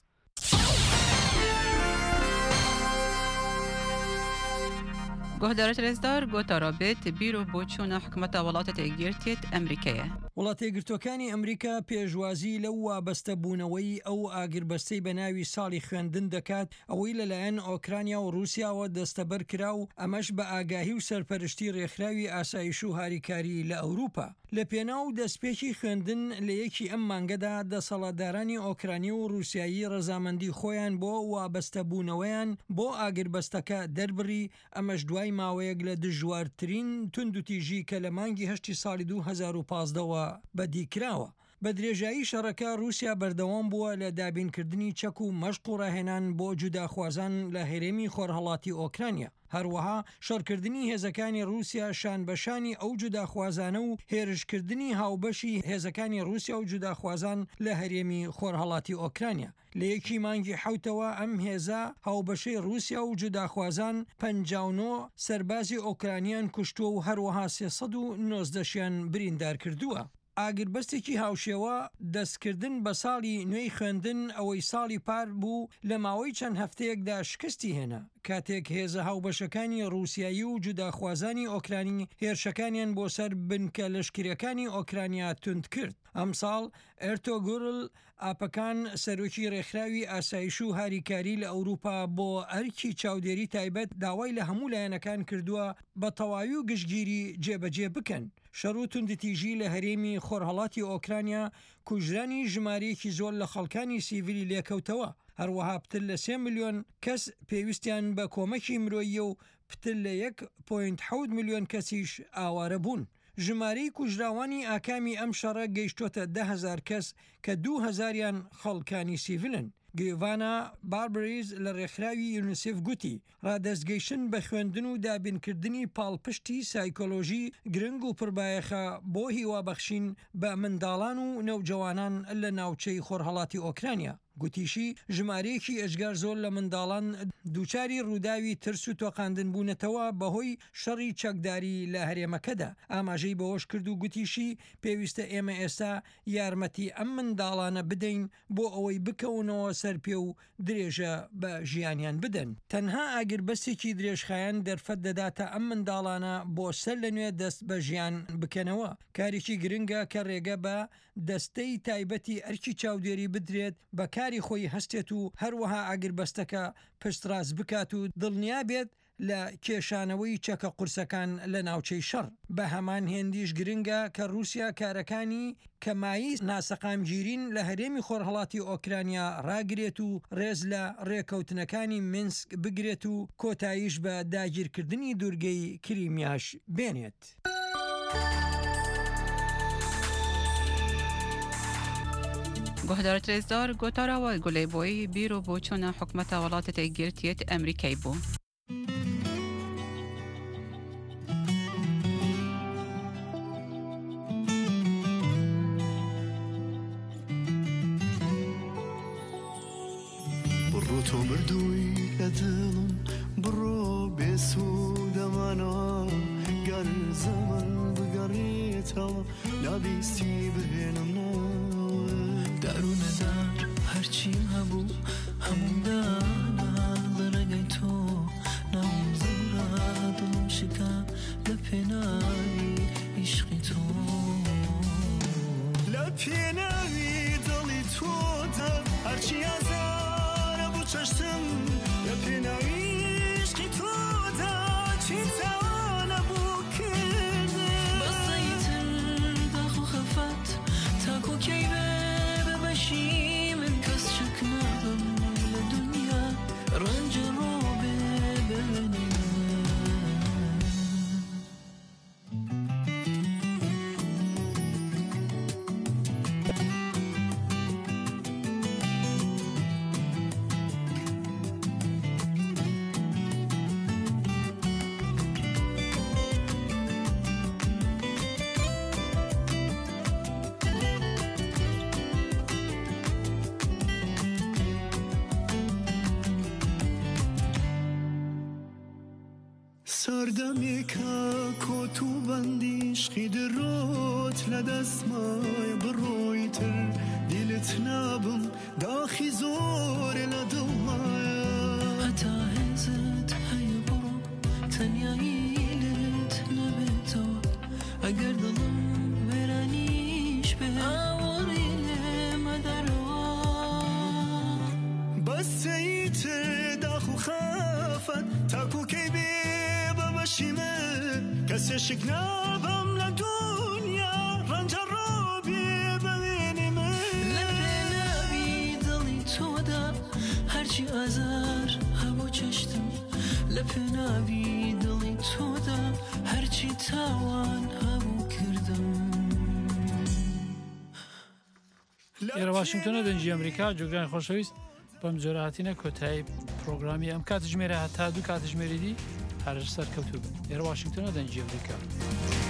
گۆهدارە لێزدار گۆتارا بێت بیرۆ بۆ چوونە حکومەتە وڵاتە تێگیرتێت ئەمریکایە وڵاتە یەکگرتوەکانی ئەمریکا پێشوازی لەو وابەستە بوونەوەی ئەو ئاگربەستەی بە ناوی ساڵی خوێندن دەکات ئەوەی لەلایەن ئۆکرانیا و رووسیاوە دەستەبەر کرا و ئەمەش بە ئاگاهی و سەرپەرشتی ڕێکخراوی ئاسایش و هاریکاری لە ئەوروپا لە پێناو دەستپێکی خوێندن لە یەکی ئەم مانگەدا دەسەڵاتدارانی ئۆکرانی و رووسایی ڕەزامەندی خۆیان بۆ وابەستە بوونەوەیان بۆ ئاگربەستەکە دەربڕی ئەمەش دوای ماوەیەک لە دژوارترین تونند و تیژی کە لە مانگی هەشتی ساڵی 2015ەوە بەدیکراوە بە درێژایی شەڕەکە رووسیا بەردەوام بووە لە دابینکردنی چەک و مەشق و ڕاهێنان بۆ جوداخوازان لە هێرێمی خۆرهەڵاتی ئۆکرانیا هەروەها شەڕکردنی هێزەکانی رووسیا شان بەشانی ئەو جوداخوازانە و هێرشکردنی هاوبەشی هێزەکانی رووسیا و جوداخوازان لە هەرێمی خۆرهەڵاتی ئۆکرانیا لە یەکی مانگی حوتەوە ئەم هێزە هاوبەشەی رووسیا و جوداخوازان 59 سەربازی ئۆکرانیان کوشتووە و هەروەها 390 بریندار کردووە ئاگربەستێکی هاوشێوە دەستکردن بە ساڵی نوێی خوێندن ئەوەی ساڵی پار بوو لە ماوەی چەند هەفتەیەکدا شکستی هێنا کاتێک هێزە هاوبەشەکانی ڕووسیایی و جوداخوازانی ئۆکرانی هێرشەکانیان بۆ سەر بنکە لەشکریەکانی ئۆکرانیا تند کرد. ئەم ساڵ ئەرتۆگورل ئاپەکان سەرۆکی ڕێکخراوی ئاسایش و هاریکاری لە ئەوروپا بۆ ئەرکی چاودێری تایبەت داوای لە هەموو لایەنەکان کردووە بە تەواوی و گشتگیری جێبەجێ بکەن. شەڕ و توندتیژی لە هەرێمی خۆرهەڵاتی ئۆکرانیا کوژرانی ژمارەیەکی زۆر لە خەڵکانی سیڤیلی لێکەوتەوە. هەروەها پتر لە 3 ملیۆن کەس پێویستیان بە کۆمەکی مرۆیی و پتر لە 1.7 ملیۆن کەسیش ئاوارە بوون. ژمارەی کوژراوانی ئاکامی ئەم شەڕە گەیشتۆتە 10,000 کەس کە 2,000یان خەڵکانی سیڤلن. گیڤانا باربریز لە ڕێکخراوی یونیسف گوتی ڕادەستگەیشتن بە خوێندن و دابینکردنی پاڵپشتی سایکۆلۆژی گرنگ و پڕبایەخە بۆ هیوابەخشین بە منداڵان و نەوجەوانان لە ناوچەی خۆرهەڵاتی ئۆکرانیا. گوتیشی ژمارەیەکی ئەجگار زۆر لە منداڵان دووچاری ڕووداوی ترس و تۆقاندن بوونەتەوە بەهۆی شەڕی چەکداری لە هەرێمەکەدا. ئاماژەی بەوەش کرد و گوتیشی پێویستە ئێمە ئێستا یارمەتی ئەم منداڵانە بدەین بۆ ئەوەی بکەونەوە سەرپێ و درێژە بە ژیانیان بدەن. تەنها ئاگربەستێکی درێژخایەن دەرفەت دەداتە ئەم منداڵانە بۆ سەر لە نوێ دەست بە ژیان بکەنەوە. کارێکی گرنگە کە ڕێگە بە دەستەی تایبەتی ئەرکی چاودێری بدرێت بەکاری خۆی هەستێت و هەروەها ئاگربەستەکە پشتڕاست بکات و دڵنیا بێت لە کێشانەوەی چەکە قورسەکان لە ناوچەی شەڕ. بە هەمان هێندیش گرنگە کە رووسیا کارەکانی کەمایی ناسەقامگیرین لە هەرێمی خۆرهەڵاتی ئۆکرانیا ڕاگرێت و ڕێز لە ڕێکەوتنەکانی مینسک بگرێت و کۆتاییش بە داگیرکردنی دوورگەی کریمیاش بێنێت. گۆهدارە ترێزدار گۆتاراوە گولەیبۆی بیرۆ بۆ چۆنە حکومەتە وڵاتە گرتیت ئەمریکای بوو. بڕۆ تۆ مردووی لە دڵم بڕۆ بێسوودەمانە گەر زەمن بگەڕێتەوە نابیستی بهێنم دارونەدار هەرچیم هەبوو هەموم دانا لە ڕێگەی تۆ ناوزڕا دڵم شکا لە پێناوی عیشقی تۆ لە پێناوی دڵی تۆدا هەرچی ئازارە بوو چەشتم لە پێناوی عیشقی تۆدا چی تاوانە بوو کردم بەسەیتر داخ و خەفەت تاکو کەیبە من کەس شک نابم لە دنیا ڕەنجە ڕۆ بێبێنێ سەردەمێکە کۆت و بەندیشقی درۆت لە دەستمای بڕۆیتر دیلت نابم داخی زۆرە لە دڵمایە هەتا هێزت هەیە بڕۆ تەنیایی لێت نەبێتەوە ئەگەر دڵم وێرانیش بێ ئاوەڕی لێمە دەرەوە بەسەیتر داخ و خەفەت تاکوکەی بێ کەسێشک نابم لە دنیا ڕەنجە ڕۆبێ بەوێنێ من لە پێناوی دڵی تۆدا هەرچی ئازار هەبوو چەشتم لە پێناوی دڵی تۆدا هەرچی تاوان هەبوو کردم. ئێرە واشنگتۆنە دەنجی ئەمریکا جۆگرانی خۆشەویست بەم جۆرە هاتینە کۆتایی پرۆگرامی ئەم کاتژمێرە هەتا دوو کاتژمێری دی هەر سەرکەوتوو بن. ئێرە واشنگتۆنە دەنجی ئەمریکا.